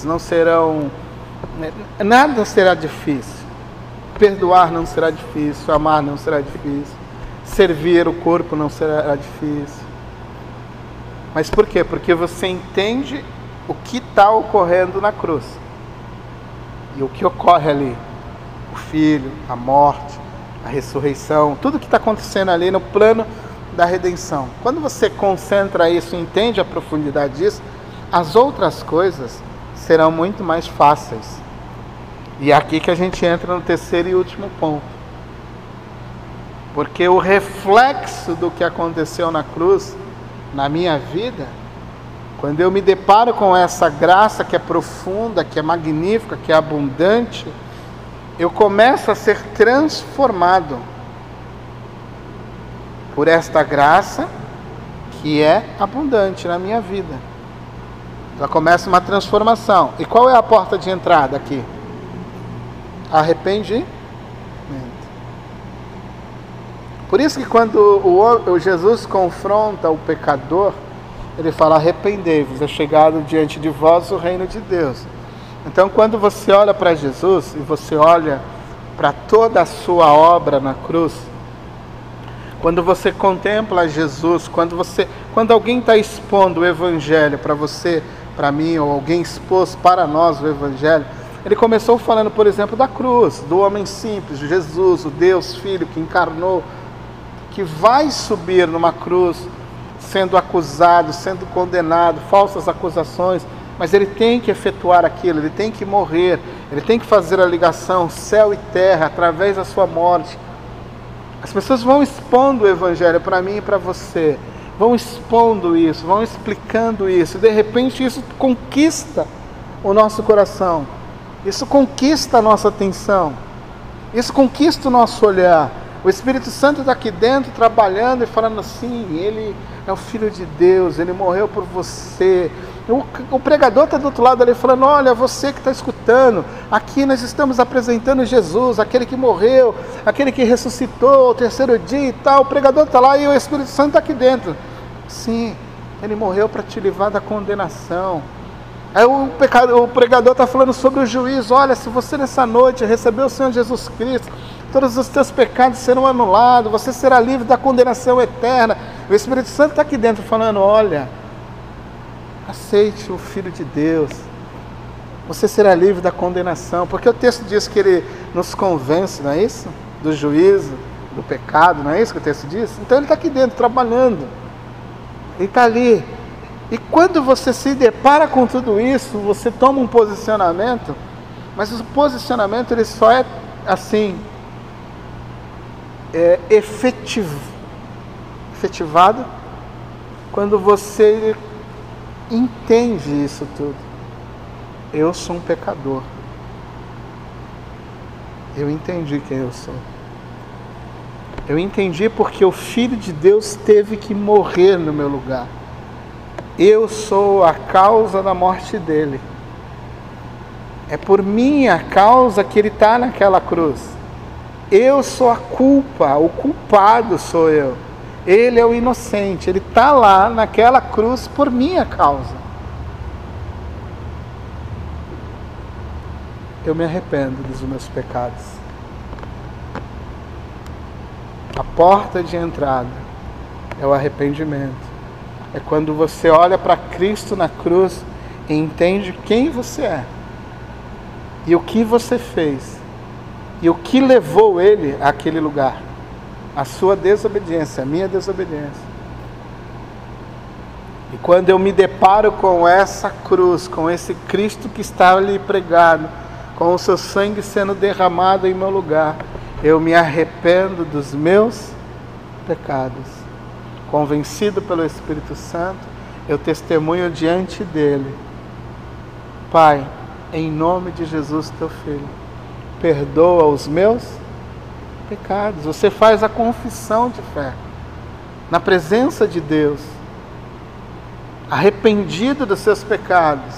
[SPEAKER 3] nada será difícil. Perdoar não será difícil, amar não será difícil, servir o corpo não será difícil. Mas por quê? Porque você entende o que está ocorrendo na cruz. E o que ocorre ali, o Filho, a morte, a ressurreição, tudo que está acontecendo ali no plano da redenção. Quando você concentra isso e entende a profundidade disso, as outras coisas serão muito mais fáceis. E é aqui que a gente entra no terceiro e último ponto. Porque o reflexo do que aconteceu na cruz, na minha vida, quando eu me deparo com essa graça que é profunda, que é magnífica, que é abundante, eu começo a ser transformado por esta graça que é abundante na minha vida. Já começa uma transformação. E qual é a porta de entrada aqui? Arrependimento. Por isso que quando o Jesus confronta o pecador, ele fala: arrependei-vos, é chegado diante de vós o reino de Deus. Então, quando você olha para Jesus e você olha para toda a sua obra na cruz, quando você contempla Jesus, quando alguém está expondo o Evangelho para você, para mim, ou alguém expôs para nós o Evangelho, ele começou falando, por exemplo, da cruz, do homem simples, de Jesus, o Deus Filho que encarnou, que vai subir numa cruz, sendo acusado, sendo condenado, falsas acusações, mas ele tem que efetuar aquilo, ele tem que morrer, ele tem que fazer a ligação céu e terra através da sua morte. As pessoas vão expondo o Evangelho para mim e para você, vão expondo isso, vão explicando isso, e de repente isso conquista o nosso coração, isso conquista a nossa atenção, isso conquista o nosso olhar. O Espírito Santo está aqui dentro trabalhando e falando assim: ele é o Filho de Deus, ele morreu por você. O pregador está do outro lado ali falando: olha, você que está escutando, aqui nós estamos apresentando Jesus, aquele que morreu, aquele que ressuscitou ao terceiro dia e tal. O pregador está lá e o Espírito Santo está aqui dentro. Sim, ele morreu para te livrar da condenação. Aí o pregador está falando sobre o juízo: olha, se você nessa noite recebeu o Senhor Jesus Cristo, todos os teus pecados serão anulados, você será livre da condenação eterna. O Espírito Santo está aqui dentro falando: olha, aceite o Filho de Deus, você será livre da condenação, porque o texto diz que ele nos convence, não é isso? Do juízo, do pecado, não é isso que o texto diz? Então ele está aqui dentro trabalhando, ele está ali. E quando você se depara com tudo isso, você toma um posicionamento, mas o posicionamento ele só é assim, efetivado quando você entende isso tudo. Eu sou um pecador. Eu entendi quem eu sou. Eu entendi porque o Filho de Deus teve que morrer no meu lugar. Eu sou a causa da morte dele. É por minha causa que ele está naquela cruz. Eu sou a culpa, o culpado sou eu. Ele é o inocente, ele está lá naquela cruz por minha causa. Eu me arrependo dos meus pecados. A porta de entrada é o arrependimento. É quando você olha para Cristo na cruz e entende quem você é. E o que você fez. E o que levou ele àquele lugar. A sua desobediência, a minha desobediência. E quando eu me deparo com essa cruz, com esse Cristo que está ali pregado, com o seu sangue sendo derramado em meu lugar, eu me arrependo dos meus pecados. Convencido pelo Espírito Santo, eu testemunho diante dele. Pai, em nome de Jesus, teu Filho, perdoa os meus pecados. Você faz a confissão de fé na presença de Deus, arrependido dos seus pecados.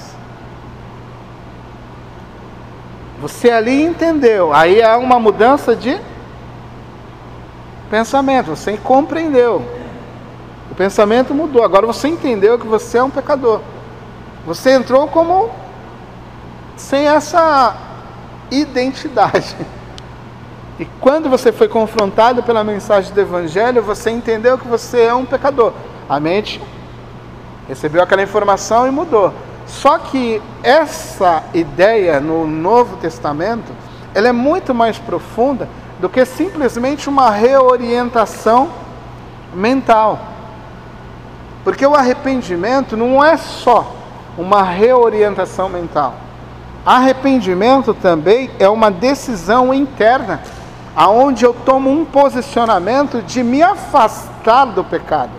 [SPEAKER 3] Você ali entendeu, aí há uma mudança de pensamento, você compreendeu, o pensamento mudou, agora você entendeu que você é um pecador. Você entrou como sem essa identidade. E quando você foi confrontado pela mensagem do Evangelho, você entendeu que você é um pecador. A mente recebeu aquela informação e mudou. Só que essa ideia no Novo Testamento, ela é muito mais profunda do que simplesmente uma reorientação mental. Porque o arrependimento não é só uma reorientação mental. Arrependimento também é uma decisão interna, aonde eu tomo um posicionamento de me afastar do pecado.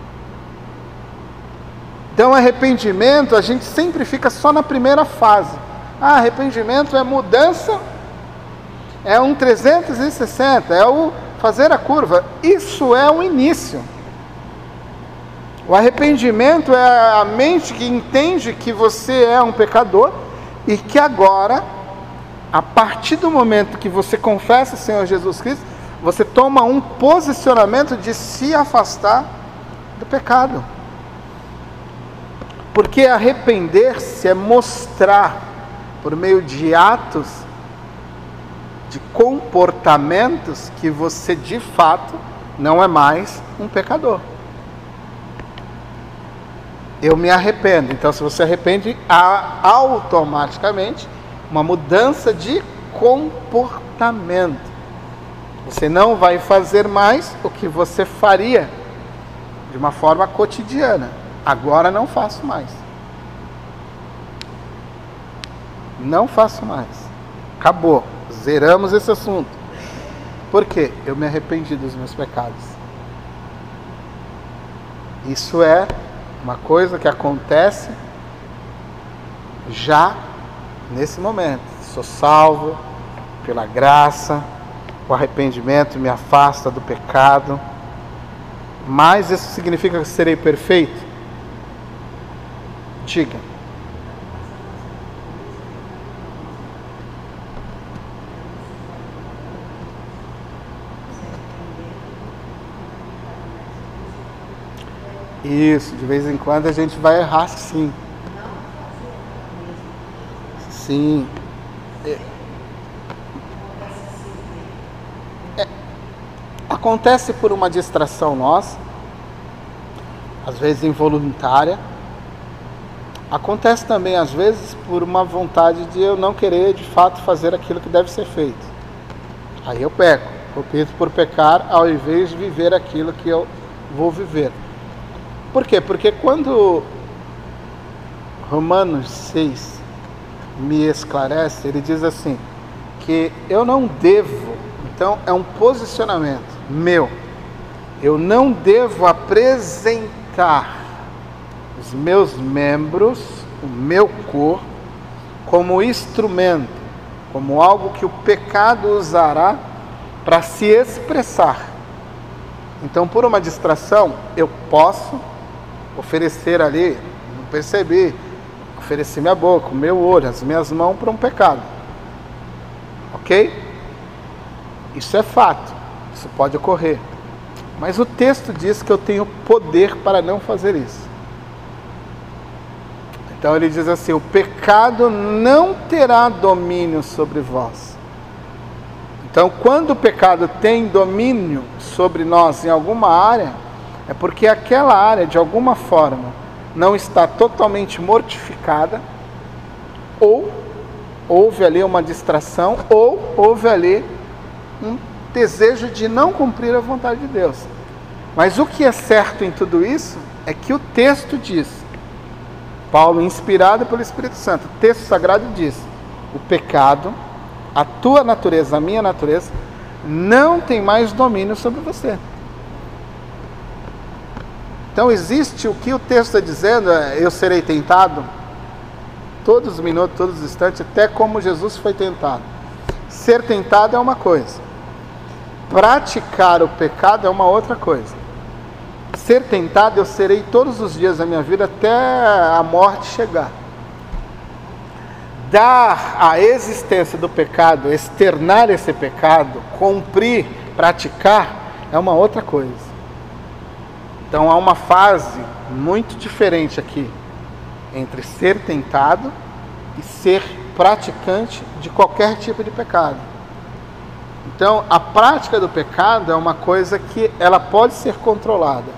[SPEAKER 3] Então, arrependimento, a gente sempre fica só na primeira fase. Arrependimento é mudança, é um 360, é o fazer a curva. Isso é o início. O arrependimento é a mente que entende que você é um pecador e que agora, a partir do momento que você confessa o Senhor Jesus Cristo, você toma um posicionamento de se afastar do pecado. Porque arrepender-se é mostrar, por meio de atos, de comportamentos, que você de fato não é mais um pecador. Eu me arrependo. Então, se você arrepende, há automaticamente uma mudança de comportamento. Você não vai fazer mais o que você faria de uma forma cotidiana. Agora não faço mais. Não faço mais. Acabou. Zeramos esse assunto. Por quê? Eu me arrependi dos meus pecados. Isso é uma coisa que acontece já nesse momento. Sou salvo pela graça, o arrependimento me afasta do pecado. Mas isso significa que serei perfeito? Diga. Isso, de vez em quando a gente vai errar, sim. Sim. Acontece por uma distração nossa, às vezes involuntária. Acontece também, às vezes, por uma vontade de eu não querer, de fato, fazer aquilo que deve ser feito. Aí eu peco, opto por pecar, ao invés de viver aquilo que eu vou viver. Por quê? Porque quando Romanos 6 me esclarece, ele diz assim, que eu não devo, então é um posicionamento meu, eu não devo apresentar os meus membros, o meu corpo, como instrumento, como algo que o pecado usará para se expressar. Então, por uma distração, eu posso oferecer ali, não percebi, ofereci minha boca, o meu olho, as minhas mãos para um pecado. Ok? Isso é fato, isso pode ocorrer. Mas o texto diz que eu tenho poder para não fazer isso. Então ele diz assim: o pecado não terá domínio sobre vós. Então, quando o pecado tem domínio sobre nós em alguma área, é porque aquela área, de alguma forma, não está totalmente mortificada, ou houve ali uma distração, ou houve ali um desejo de não cumprir a vontade de Deus. Mas o que é certo em tudo isso é que o texto diz, Paulo, inspirado pelo Espírito Santo, o texto sagrado diz: o pecado, a tua natureza, a minha natureza, não tem mais domínio sobre você. Então existe o que o texto está dizendo, eu serei tentado todos os minutos, todos os instantes, até como Jesus foi tentado. Ser tentado é uma coisa, praticar o pecado é uma outra coisa. Ser tentado eu serei todos os dias da minha vida até a morte chegar. Dar a existência do pecado, externar esse pecado, cumprir, praticar, é uma outra coisa. Então há uma fase muito diferente aqui entre ser tentado e ser praticante de qualquer tipo de pecado. Então a prática do pecado é uma coisa que ela pode ser controlada.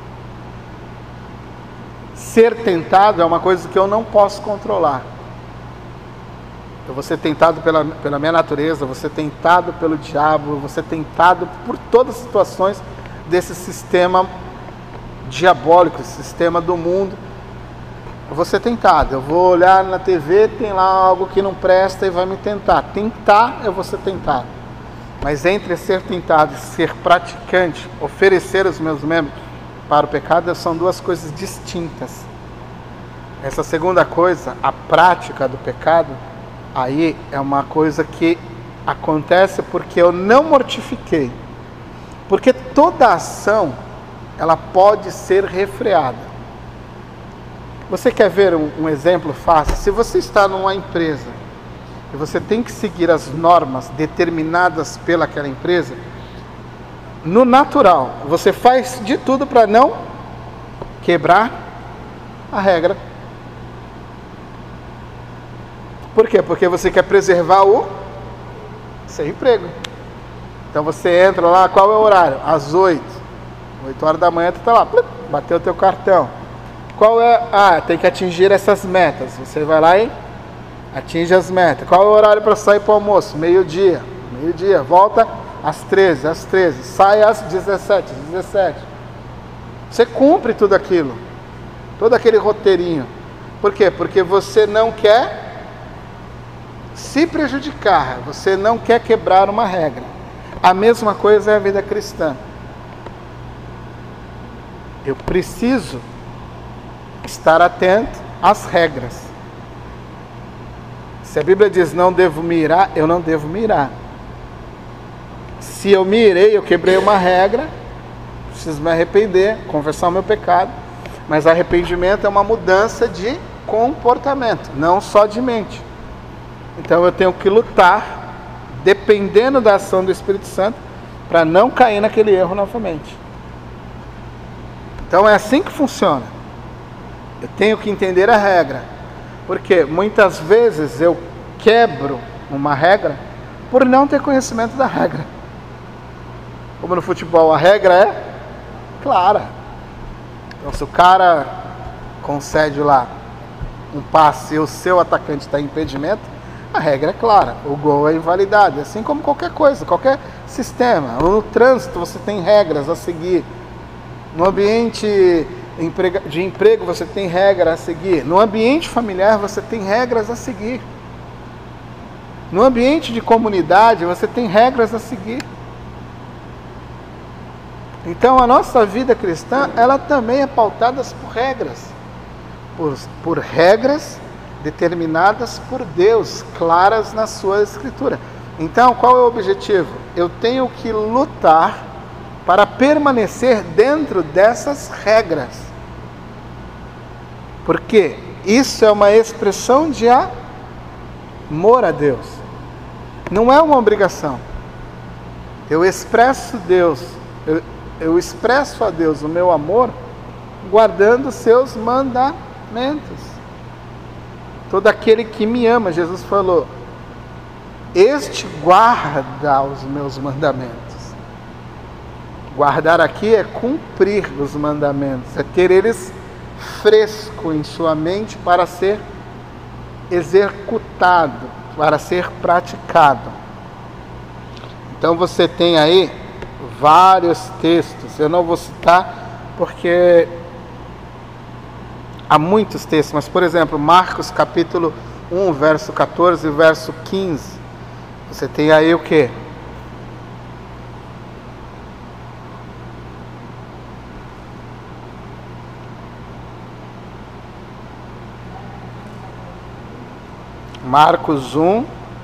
[SPEAKER 3] Ser tentado é uma coisa que eu não posso controlar. Eu vou ser tentado pela minha natureza, vou ser tentado pelo diabo, vou ser tentado por todas as situações desse sistema diabólico, esse sistema do mundo. Eu vou ser tentado, eu vou olhar na TV, tem lá algo que não presta e vai me tentar. Tentar, eu vou ser tentado. Mas entre ser tentado e ser praticante, oferecer os meus membros para o pecado, são duas coisas distintas. Essa segunda coisa, a prática do pecado, aí é uma coisa que acontece porque eu não mortifiquei. Porque toda ação, ela pode ser refreada. Você quer ver um exemplo fácil? Se você está numa empresa e você tem que seguir as normas determinadas pelaquela empresa, no natural, você faz de tudo para não quebrar a regra. Por quê? Porque você quer preservar o seu emprego. Então você entra lá, qual é o horário? Às 8 horas da manhã, tu está lá, bateu o teu cartão. Qual é? Tem que atingir essas metas. Você vai lá e atinge as metas. Qual é o horário para sair para o almoço? Meio-dia. Volta às 13, sai às 17. Você cumpre tudo aquilo, todo aquele roteirinho. Por quê? Porque você não quer se prejudicar, você não quer quebrar uma regra. A mesma coisa é a vida cristã. Eu preciso estar atento às regras. Se a Bíblia diz não devo me irar, eu não devo me irar. Se eu me irei, eu quebrei uma regra, preciso me arrepender, confessar o meu pecado. Mas arrependimento é uma mudança de comportamento, não só de mente. Então eu tenho que lutar, dependendo da ação do Espírito Santo, para não cair naquele erro novamente. Então é assim que funciona. Eu tenho que entender a regra. Porque muitas vezes eu quebro uma regra por não ter conhecimento da regra. Como no futebol, a regra é clara. Então se o cara concede lá um passe e o seu atacante está em impedimento, a regra é clara, o gol é invalidado, assim como qualquer coisa, qualquer sistema. No trânsito você tem regras a seguir, no ambiente de emprego você tem regras a seguir, no ambiente familiar você tem regras a seguir, no ambiente de comunidade você tem regras a seguir. Então a nossa vida cristã, ela também é pautada por regras, por regras determinadas por Deus, claras na sua escritura. Então, qual é o objetivo? Eu tenho que lutar para permanecer dentro dessas regras. Porque Isso é uma expressão de amor a Deus. Não é uma obrigação. Eu expresso eu expresso a Deus o meu amor guardando os seus mandamentos. Todo aquele que me ama, Jesus falou, este guarda os meus mandamentos. Guardar aqui é cumprir os mandamentos, é ter eles fresco em sua mente para ser executado, para ser praticado. Então você tem aí vários textos, eu não vou citar porque há muitos textos, mas por exemplo, Marcos capítulo 1, verso 14 e verso 15, você tem aí o quê? Marcos 1,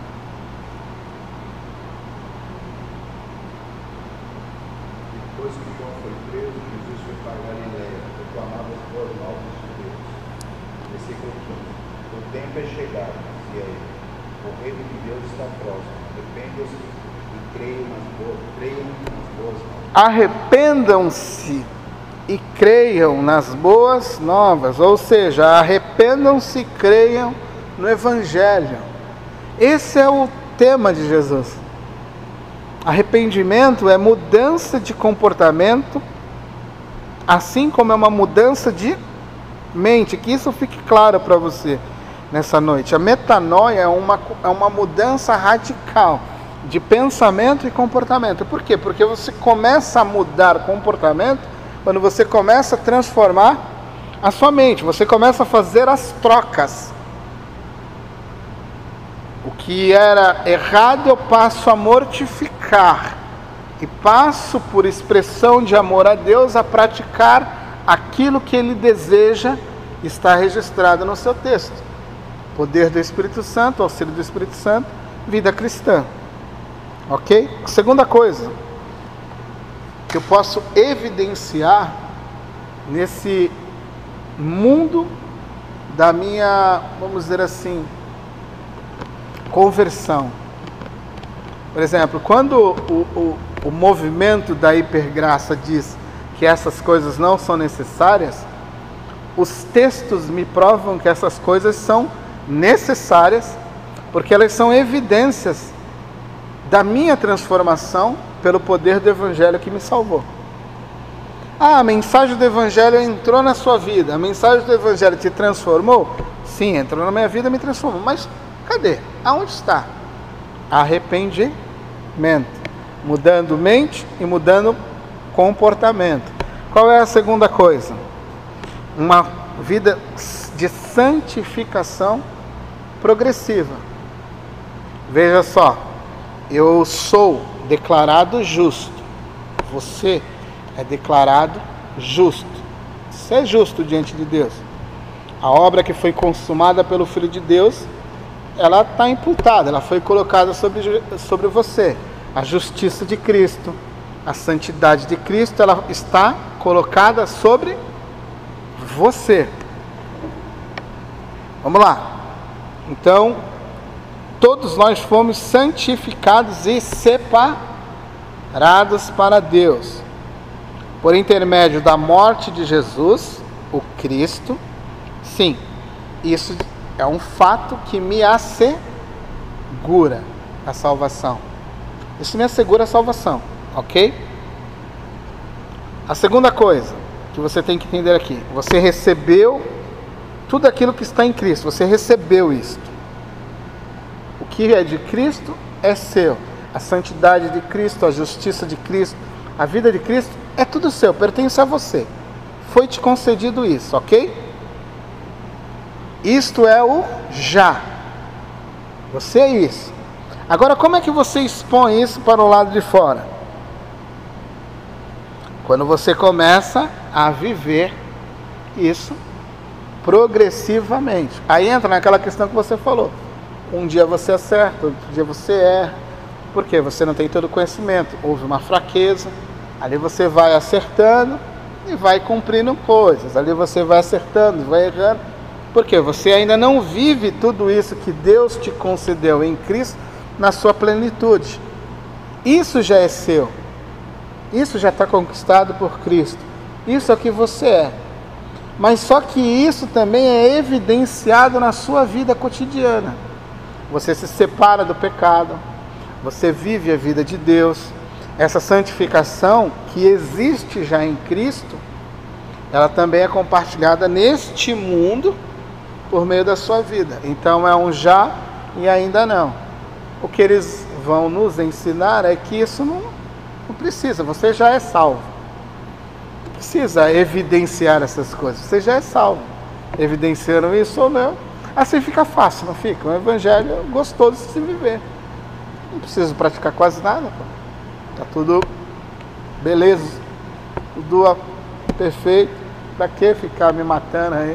[SPEAKER 1] depois que João foi preso, Jesus foi para Galiléia, proclamava as boas novas de Deus. Versículo 15. O tempo é chegado, dizia ele. O reino de Deus está próximo. Arrependam-se e creiam nas boas novas.
[SPEAKER 3] Arrependam-se e creiam nas boas novas, ou seja, arrependam-se e creiam no Evangelho. Esse é o tema de Jesus. Arrependimento é mudança de comportamento, assim como é uma mudança de mente. Que isso fique claro para você nessa noite. A metanoia é uma mudança radical de pensamento e comportamento. Por quê? Porque você começa a mudar comportamento quando você começa a transformar a sua mente. Você começa a fazer as trocas. O que era errado eu passo a mortificar e passo, por expressão de amor a Deus, a praticar aquilo que Ele deseja. Está registrado no seu texto: poder do Espírito Santo, auxílio do Espírito Santo, vida cristã. Ok? Segunda coisa que eu posso evidenciar nesse mundo da minha, vamos dizer assim, conversão. Por exemplo, quando o movimento da hipergraça diz que essas coisas não são necessárias, os textos me provam que essas coisas são necessárias, porque elas são evidências da minha transformação pelo poder do Evangelho que me salvou. A mensagem do Evangelho entrou na sua vida, a mensagem do Evangelho te transformou? Sim, entrou na minha vida e me transformou, mas cadê? Aonde está? Arrependimento. Mudando mente e mudando comportamento. Qual é a segunda coisa? Uma vida de santificação progressiva. Veja só, eu sou declarado justo. Você é declarado justo. Você é justo diante de Deus. A obra que foi consumada pelo Filho de Deus, ela está imputada, ela foi colocada sobre você. A justiça de Cristo, a santidade de Cristo, ela está colocada sobre você. Vamos lá. Então, todos nós fomos santificados e separados para Deus, por intermédio da morte de Jesus, o Cristo. Sim, isso é um fato que me assegura a salvação. Isso me assegura a salvação, ok? A segunda coisa que você tem que entender aqui: você recebeu tudo aquilo que está em Cristo, você recebeu isto. O que é de Cristo é seu. A santidade de Cristo, a justiça de Cristo, a vida de Cristo, é tudo seu, pertence a você. Foi te concedido isso, ok? Isto é o já. Você é isso. Agora, como é que você expõe isso para o lado de fora? Quando você começa a viver isso progressivamente. Aí entra naquela questão que você falou. Um dia você acerta, outro dia você erra. Por quê? Você não tem todo o conhecimento. Houve uma fraqueza. Ali você vai acertando e vai cumprindo coisas. Ali você vai acertando, vai errando. Porque você ainda não vive tudo isso que Deus te concedeu em Cristo na sua plenitude. Isso já é seu. Isso já está conquistado por Cristo. Isso é o que você é. Mas só que isso também é evidenciado na sua vida cotidiana. Você se separa do pecado. Você vive a vida de Deus. Essa santificação que existe já em Cristo, ela também é compartilhada neste mundo por meio da sua vida. Então é um já e ainda não. O que eles vão nos ensinar é que isso não precisa, você já é salvo. Não precisa evidenciar essas coisas, você já é salvo. Evidenciaram isso ou não? Assim fica fácil, não fica? Um evangelho gostoso de se viver. Não preciso praticar quase nada, pô. Tá tudo beleza, tudo perfeito. Pra que ficar me matando aí?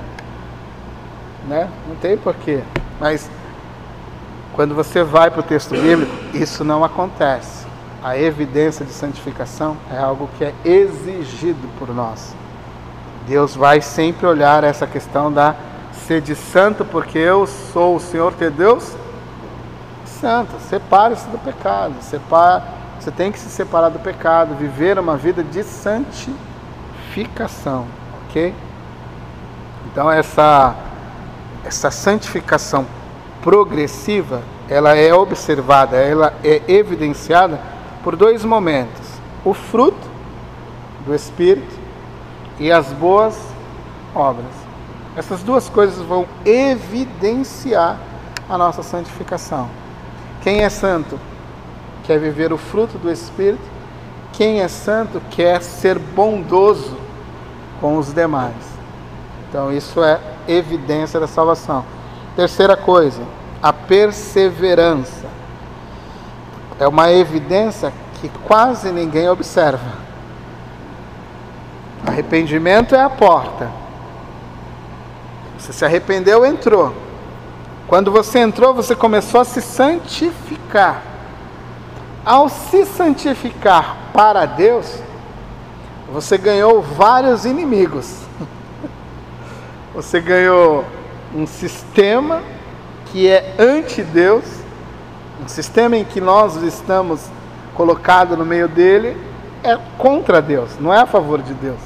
[SPEAKER 3] Né? Não tem porquê. Mas quando você vai para o texto bíblico, isso não acontece. A evidência de santificação é algo que é exigido por nós. Deus vai sempre olhar essa questão da sede santo, porque eu sou o Senhor teu Deus santo. Separe-se do pecado. Você tem que se separar do pecado, viver uma vida de santificação, ok? Então essa santificação progressiva, ela é observada, ela é evidenciada por dois momentos: o fruto do Espírito e as boas obras. Essas duas coisas vão evidenciar a nossa santificação. Quem é santo quer viver o fruto do Espírito. Quem é santo quer ser bondoso com os demais. Então isso é evidência da salvação. Terceira coisa, a perseverança. É uma evidência que quase ninguém observa. Arrependimento é a porta. Você se arrependeu, entrou. Quando você entrou, você começou a se santificar. Ao se santificar para Deus, você ganhou vários inimigos. Você ganhou um sistema que é anti-Deus, um sistema em que nós estamos colocados no meio dele, é contra Deus, não é a favor de Deus.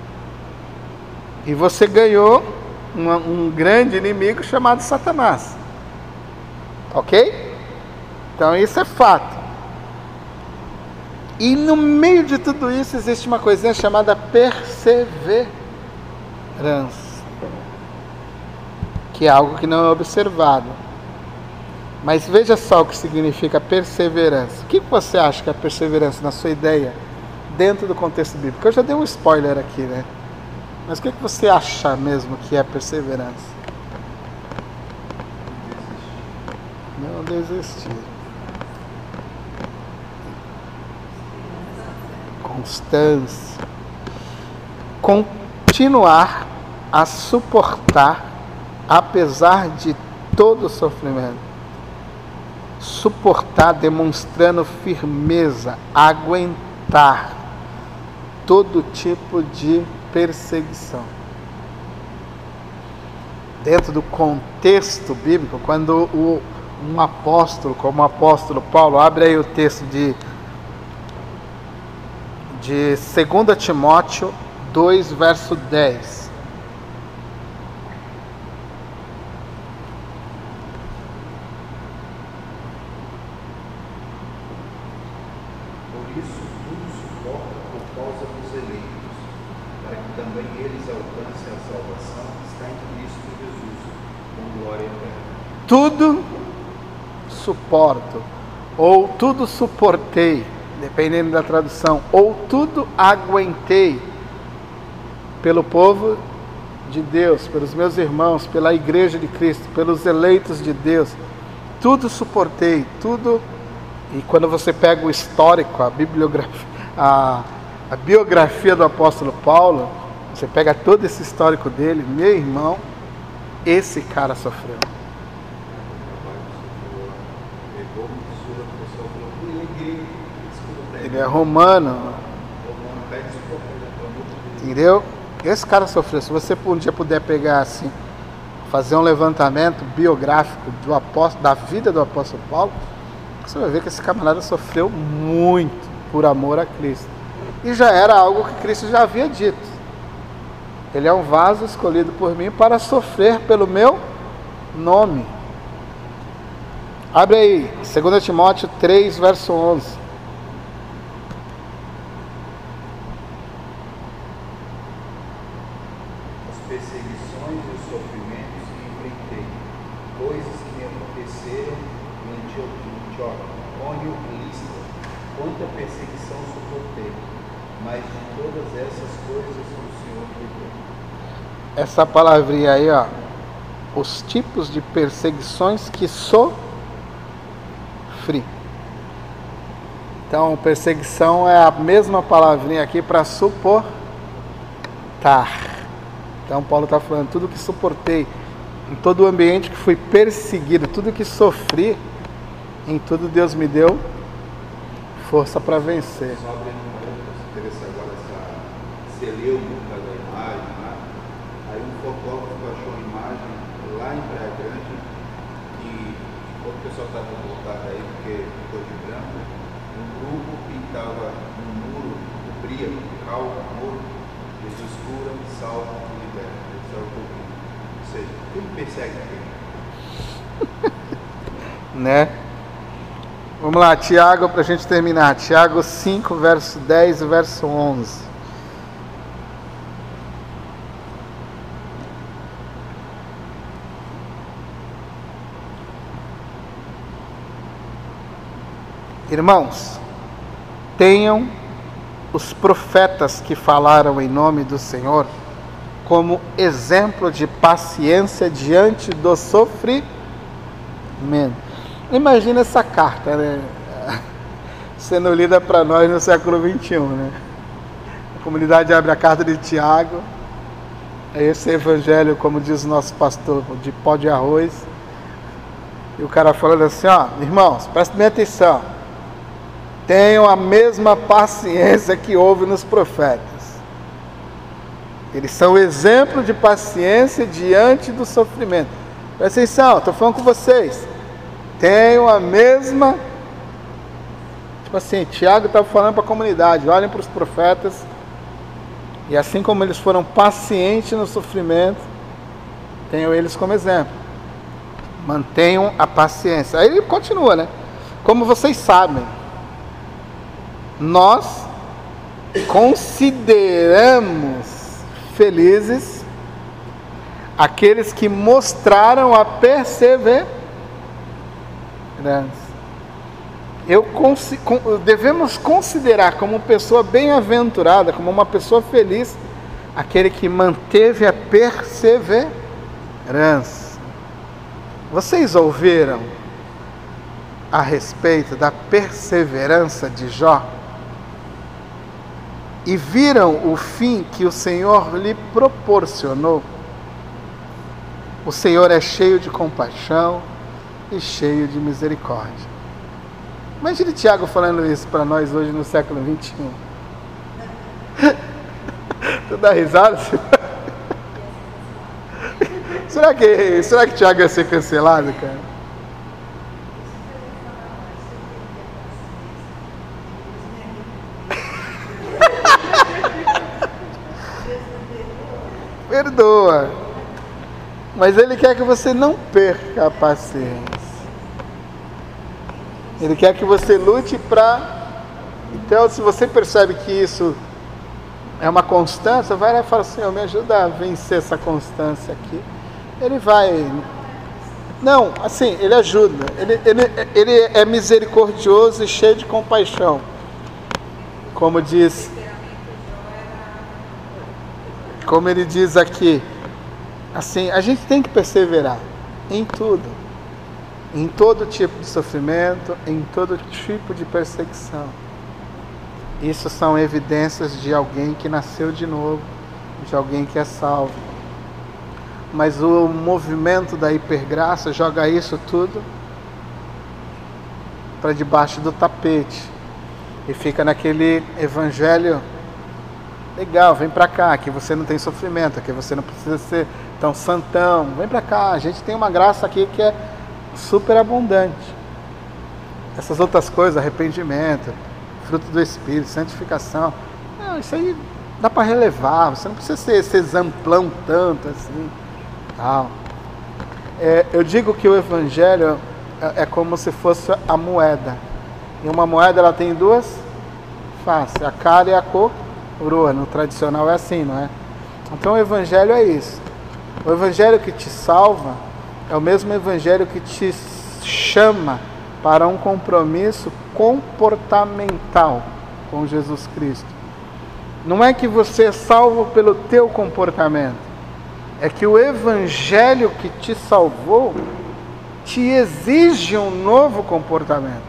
[SPEAKER 3] E você ganhou um grande inimigo chamado Satanás. Ok? Então isso é fato. E no meio de tudo isso existe uma coisinha chamada perseverança, que é algo que não é observado. Mas veja só o que significa perseverança. O que você acha que é perseverança na sua ideia, dentro do contexto bíblico? Eu já dei um spoiler aqui, né? Mas o que você acha mesmo que é perseverança? Não desistir. Constância. Continuar a suportar apesar de todo o sofrimento. Suportar demonstrando firmeza, aguentar todo tipo de perseguição. Dentro do contexto bíblico, quando um apóstolo, como o apóstolo Paulo, abre aí o texto de 2 Timóteo 2, verso 10.
[SPEAKER 1] Por isso, tudo suporta por causa dos eleitos, para que também eles alcancem a salvação que está em Cristo Jesus, com glória eterna.
[SPEAKER 3] Tudo suporto, ou tudo suportei, dependendo da tradução, ou tudo aguentei pelo povo de Deus, pelos meus irmãos, pela igreja de Cristo, pelos eleitos de Deus. Tudo suportei, tudo. E quando você pega o histórico, a biografia do apóstolo Paulo, você pega todo esse histórico dele, meu irmão, esse cara sofreu. Ele é romano. Entendeu? Esse cara sofreu. Se você um dia puder pegar assim fazer um levantamento biográfico da vida do apóstolo Paulo, você vai ver que esse camarada sofreu muito por amor a Cristo. E já era algo que Cristo já havia dito. Ele é um vaso escolhido por mim para sofrer pelo meu nome. Abre aí, 2 Timóteo 3, verso 11.
[SPEAKER 1] As perseguições e os sofrimentos que enfrentei, coisas que me aconteceram em Antioquia, Icônio e Listra, quanta perseguição suportei, mas de todas essas coisas o Senhor cuidou.
[SPEAKER 3] Essa palavrinha aí, ó, os tipos de perseguições que sofri. Então, perseguição é a mesma palavrinha aqui para suportar. Então, Paulo está falando, tudo que suportei, em todo o ambiente que fui perseguido, tudo que sofri, em tudo Deus me deu força para vencer.
[SPEAKER 1] Só abrindo um pouco, se interessa agora você leu um pouco da imagem, né? Aí um fotógrafo achou uma imagem lá em Praia Grande e o pessoal estava voltado aí porque ficou de branco, um grupo pintava um muro, cobria o muro, Jesus cura, salva e liberta. Esse é o pouquinho. Ou seja, quem persegue quem?
[SPEAKER 3] Né? Vamos lá, Tiago, para a gente terminar. Tiago 5, verso 10 e verso 11. Irmãos, tenham os profetas que falaram em nome do Senhor como exemplo de paciência diante do sofrimento. Imagina essa carta, né? Sendo lida para nós no século XXI, né? A comunidade abre a carta de Tiago, esse evangelho, como diz o nosso pastor, de pó de arroz, e o cara falando assim, ó, irmãos, prestem bem atenção, tenham a mesma paciência que houve nos profetas. Eles são exemplo de paciência diante do sofrimento. Presta atenção, estou falando com vocês. Tenham a mesma... Tipo assim, Tiago estava falando para a comunidade, olhem para os profetas, e assim como eles foram pacientes no sofrimento, tenham eles como exemplo. Mantenham a paciência. Aí ele continua, né? Como vocês sabem, nós consideramos felizes aqueles que mostraram a perseverança. Devemos considerar como pessoa bem-aventurada, como uma pessoa feliz, aquele que manteve a perseverança. Vocês ouviram a respeito da perseverança de Jó? E viram o fim que o Senhor lhe proporcionou? O Senhor é cheio de compaixão e cheio de misericórdia. Imagine Tiago falando isso para nós hoje no século XXI. Tu dá risada? Será que Tiago ia ser cancelado, cara? Perdoa. Mas ele quer que você não perca a paciência. Ele quer que você lute para... Então, se você percebe que isso é uma constância, vai lá e fala, Senhor, me ajuda a vencer essa constância aqui. Ele vai... Não, assim, ele ajuda. Ele é misericordioso e cheio de compaixão. Como ele diz aqui, assim, a gente tem que perseverar em tudo, em todo tipo de sofrimento, em todo tipo de perseguição. Isso são evidências de alguém que nasceu de novo, de alguém que é salvo. Mas o movimento da hipergraça joga isso tudo para debaixo do tapete e fica naquele evangelho legal, vem para cá, aqui você não tem sofrimento, aqui você não precisa ser Então, santão, vem para cá, a gente tem uma graça aqui que é super abundante. Essas outras coisas, arrependimento, fruto do Espírito, santificação, não, isso aí dá para relevar, você não precisa ser exemplão tanto assim, tal. Eu digo que o Evangelho é como se fosse a moeda. E uma moeda ela tem duas faces, a cara e a coroa. No tradicional é assim, não é? Então o Evangelho é isso. O Evangelho que te salva é o mesmo Evangelho que te chama para um compromisso comportamental com Jesus Cristo. Não é que você é salvo pelo teu comportamento, é que o Evangelho que te salvou te exige um novo comportamento.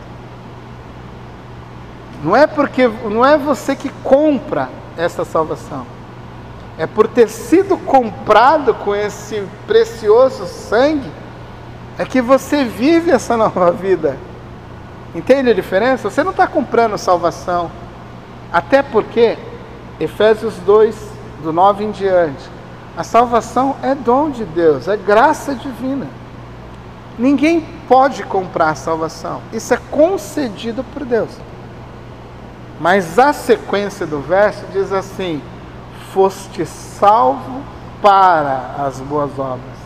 [SPEAKER 3] Não é você que compra essa salvação. É por ter sido comprado com esse precioso sangue, é que você vive essa nova vida. Entende a diferença? Você não está comprando salvação. Até porque, Efésios 2, do 9 em diante, a salvação é dom de Deus, é graça divina. Ninguém pode comprar a salvação. Isso é concedido por Deus. Mas a sequência do verso diz assim: foste salvo para as boas obras.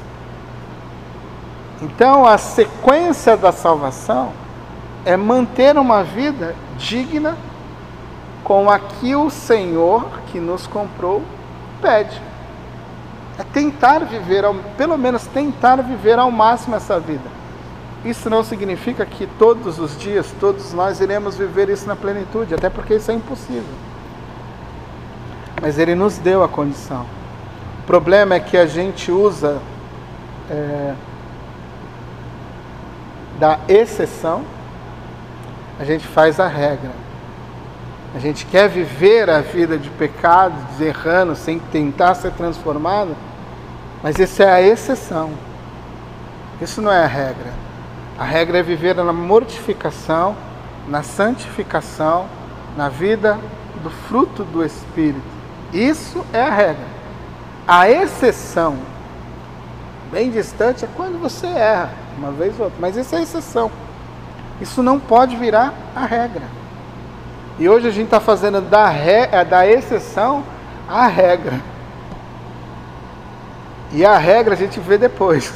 [SPEAKER 3] Então a sequência da salvação é manter uma vida digna com a que o Senhor que nos comprou pede. É tentar viver, pelo menos tentar viver ao máximo essa vida. Isso não significa que todos os dias, todos nós iremos viver isso na plenitude, até porque isso é impossível. Mas Ele nos deu a condição. O problema é que a gente usa da exceção, a gente faz a regra. A gente quer viver a vida de pecado, errando, sem tentar ser transformado, mas isso é a exceção. Isso não é a regra. A regra é viver na mortificação, na santificação, na vida do fruto do Espírito. Isso é a regra. A exceção, bem distante, é quando você erra, uma vez ou outra. Mas isso é a exceção. Isso não pode virar a regra. E hoje a gente está fazendo da exceção a regra. E a regra a gente vê depois.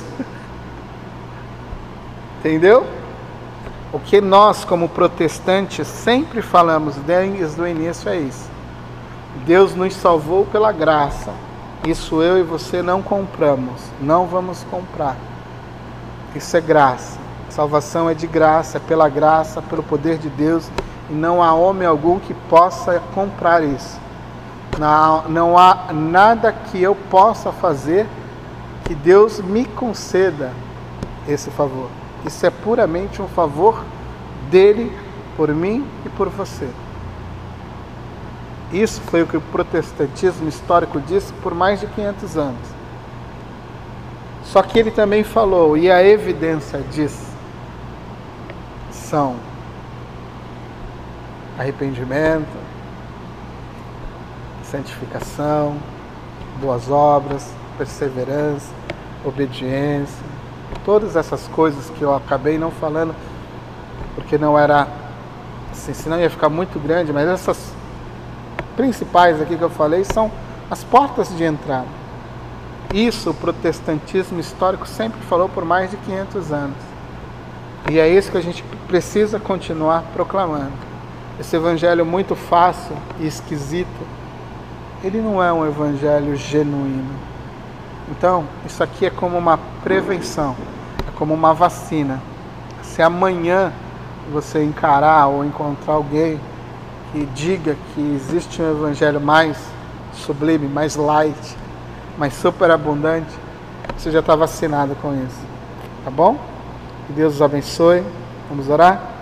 [SPEAKER 3] Entendeu? O que nós, como protestantes, sempre falamos desde o início é isso. Deus nos salvou pela graça. Isso eu e você não compramos. Não vamos comprar. Isso é graça. Salvação é de graça, é pela graça, pelo poder de Deus. E não há homem algum que possa comprar isso. Não há nada que eu possa fazer que Deus me conceda esse favor. Isso é puramente um favor dele, por mim e por você. Isso foi o que o protestantismo histórico disse por mais de 500 anos. Só que ele também falou, e a evidência disso são arrependimento, santificação, boas obras, perseverança, obediência. Todas essas coisas que eu acabei não falando, porque não era assim, senão ia ficar muito grande, mas essas principais aqui que eu falei são as portas de entrada. Isso o protestantismo histórico sempre falou por mais de 500 anos. E é isso que a gente precisa continuar proclamando. Esse evangelho muito fácil e esquisito, ele não é um evangelho genuíno. Então, isso aqui é como uma prevenção, é como uma vacina. Se amanhã você encarar ou encontrar alguém que diga que existe um evangelho mais sublime, mais light, mais superabundante, você já está vacinado com isso. Tá bom? Que Deus os abençoe. Vamos orar?